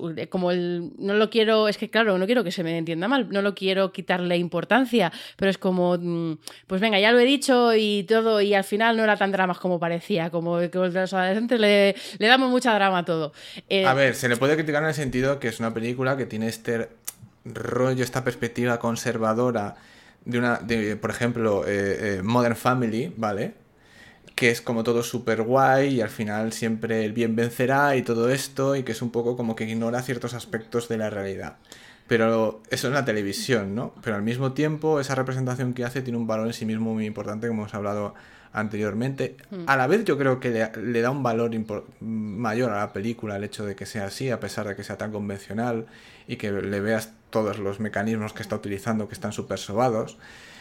no lo quiero, es que claro, no quiero que se me entienda mal, no lo quiero quitarle importancia, pero es como, pues venga, ya lo he dicho y todo, y al final no era tan drama como parecía, como que los adolescentes le damos mucha drama a todo. A ver, se le puede criticar en el sentido que es una película que tiene este rollo, esta perspectiva conservadora de por ejemplo, Modern Family, ¿vale? Que es como todo súper guay y al final siempre el bien vencerá y todo esto, y que es un poco como que ignora ciertos aspectos de la realidad. Pero eso es la televisión, ¿no? Pero al mismo tiempo esa representación que hace tiene un valor en sí mismo muy importante, como hemos hablado anteriormente. A la vez yo creo que le da un valor mayor a la película el hecho de que sea así, a pesar de que sea tan convencional y que le veas todos los mecanismos que está utilizando que están súper sobados,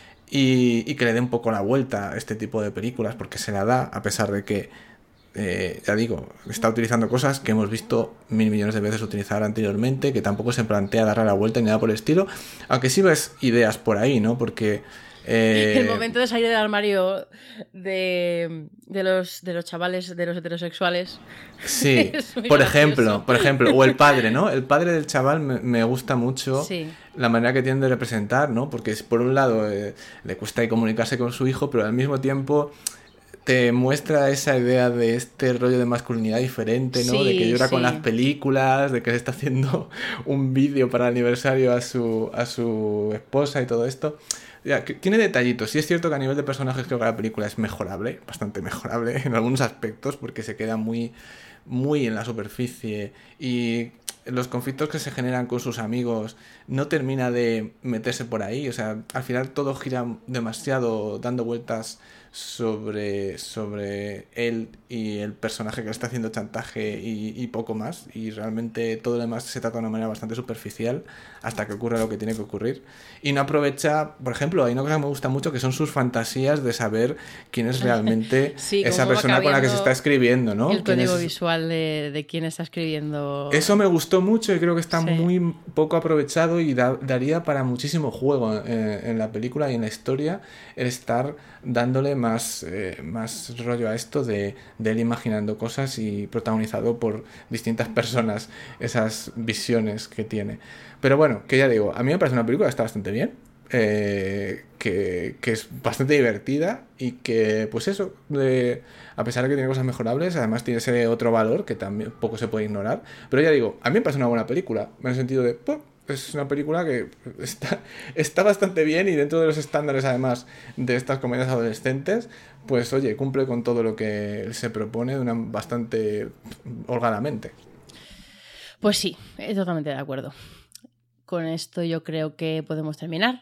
y que le dé un poco la vuelta a este tipo de películas, porque se la da, a pesar de que ya digo, está utilizando cosas que hemos visto 1000 millones de veces utilizar anteriormente, que tampoco se plantea darle la vuelta ni nada por el estilo, aunque sí ves ideas por ahí, ¿no? Porque el momento de salir del armario de los chavales, de los heterosexuales. Sí, por ejemplo, o el padre, ¿no? El padre del chaval me gusta mucho, sí, la manera que tienen de representar, ¿no? Porque por un lado le cuesta comunicarse con su hijo, pero al mismo tiempo te muestra esa idea de este rollo de masculinidad diferente, ¿no? Sí, de que llora con las películas, de que le está haciendo un vídeo para el aniversario a su esposa y todo esto. Ya, tiene detallitos. Sí es cierto que a nivel de personajes creo que la película es mejorable, bastante mejorable en algunos aspectos, porque se queda muy, muy en la superficie y los conflictos que se generan con sus amigos no termina de meterse por ahí. O sea, al final todo gira demasiado dando vueltas sobre él y el personaje que le está haciendo chantaje y poco más, y realmente todo lo demás se trata de una manera bastante superficial hasta que ocurre lo que tiene que ocurrir, y no aprovecha, por ejemplo, hay una cosa que me gusta mucho que son sus fantasías de saber quién es realmente sí, esa persona con la que se está escribiendo, ¿no? El código visual de quién está escribiendo. Eso me gustó mucho y creo que está muy poco aprovechado y daría para muchísimo juego en la película y en la historia, el estar dándole más rollo a esto de él imaginando cosas y protagonizado por distintas personas, esas visiones que tiene. Pero bueno, que ya digo, a mí me parece una película que está bastante bien, que es bastante divertida y que, pues eso, a pesar de que tiene cosas mejorables, además tiene ese otro valor que también poco se puede ignorar. Pero ya digo, a mí me parece una buena película, en el sentido de... es una película que está bastante bien y dentro de los estándares, además, de estas comedias adolescentes, pues oye, cumple con todo lo que se propone de una bastante holgadamente. Pues sí, totalmente de acuerdo. Con esto yo creo que podemos terminar.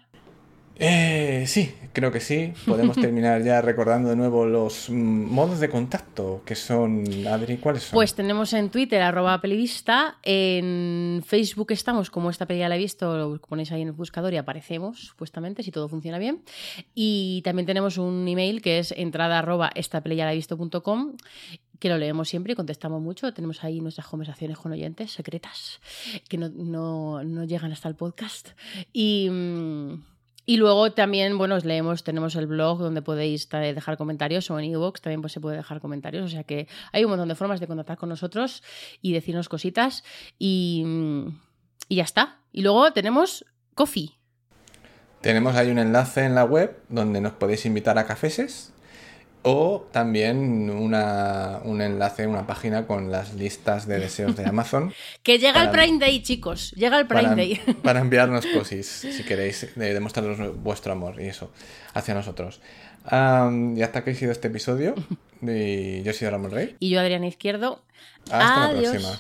Sí, creo que sí. Podemos terminar ya recordando de nuevo los modos de contacto, que son, Adri, ¿cuáles son? Pues tenemos en Twitter @pelivista, en Facebook estamos como Esta Peli Ya La He Visto, lo ponéis ahí en el buscador y aparecemos, supuestamente, si todo funciona bien. Y también tenemos un email que es entrada@estapeliyalahevisto.com, que lo leemos siempre y contestamos mucho. Tenemos ahí nuestras conversaciones con oyentes secretas que no llegan hasta el podcast. Y luego también, bueno, os leemos, tenemos el blog donde podéis dejar comentarios, o en iVoox también pues, se puede dejar comentarios. O sea que hay un montón de formas de contactar con nosotros y decirnos cositas. Y ya está. Y luego tenemos Ko-fi. Tenemos ahí un enlace en la web donde nos podéis invitar a cafeses. O también un enlace, una página con las listas de deseos de Amazon. Que llega el Prime Day, chicos. Llega el Prime Day. Para enviarnos cosis, si queréis, demostrarnos vuestro amor y eso, hacia nosotros. Y hasta aquí ha sido este episodio. Y yo soy Ramón Rey. Y yo, Adriana Izquierdo. Hasta Adiós. la próxima.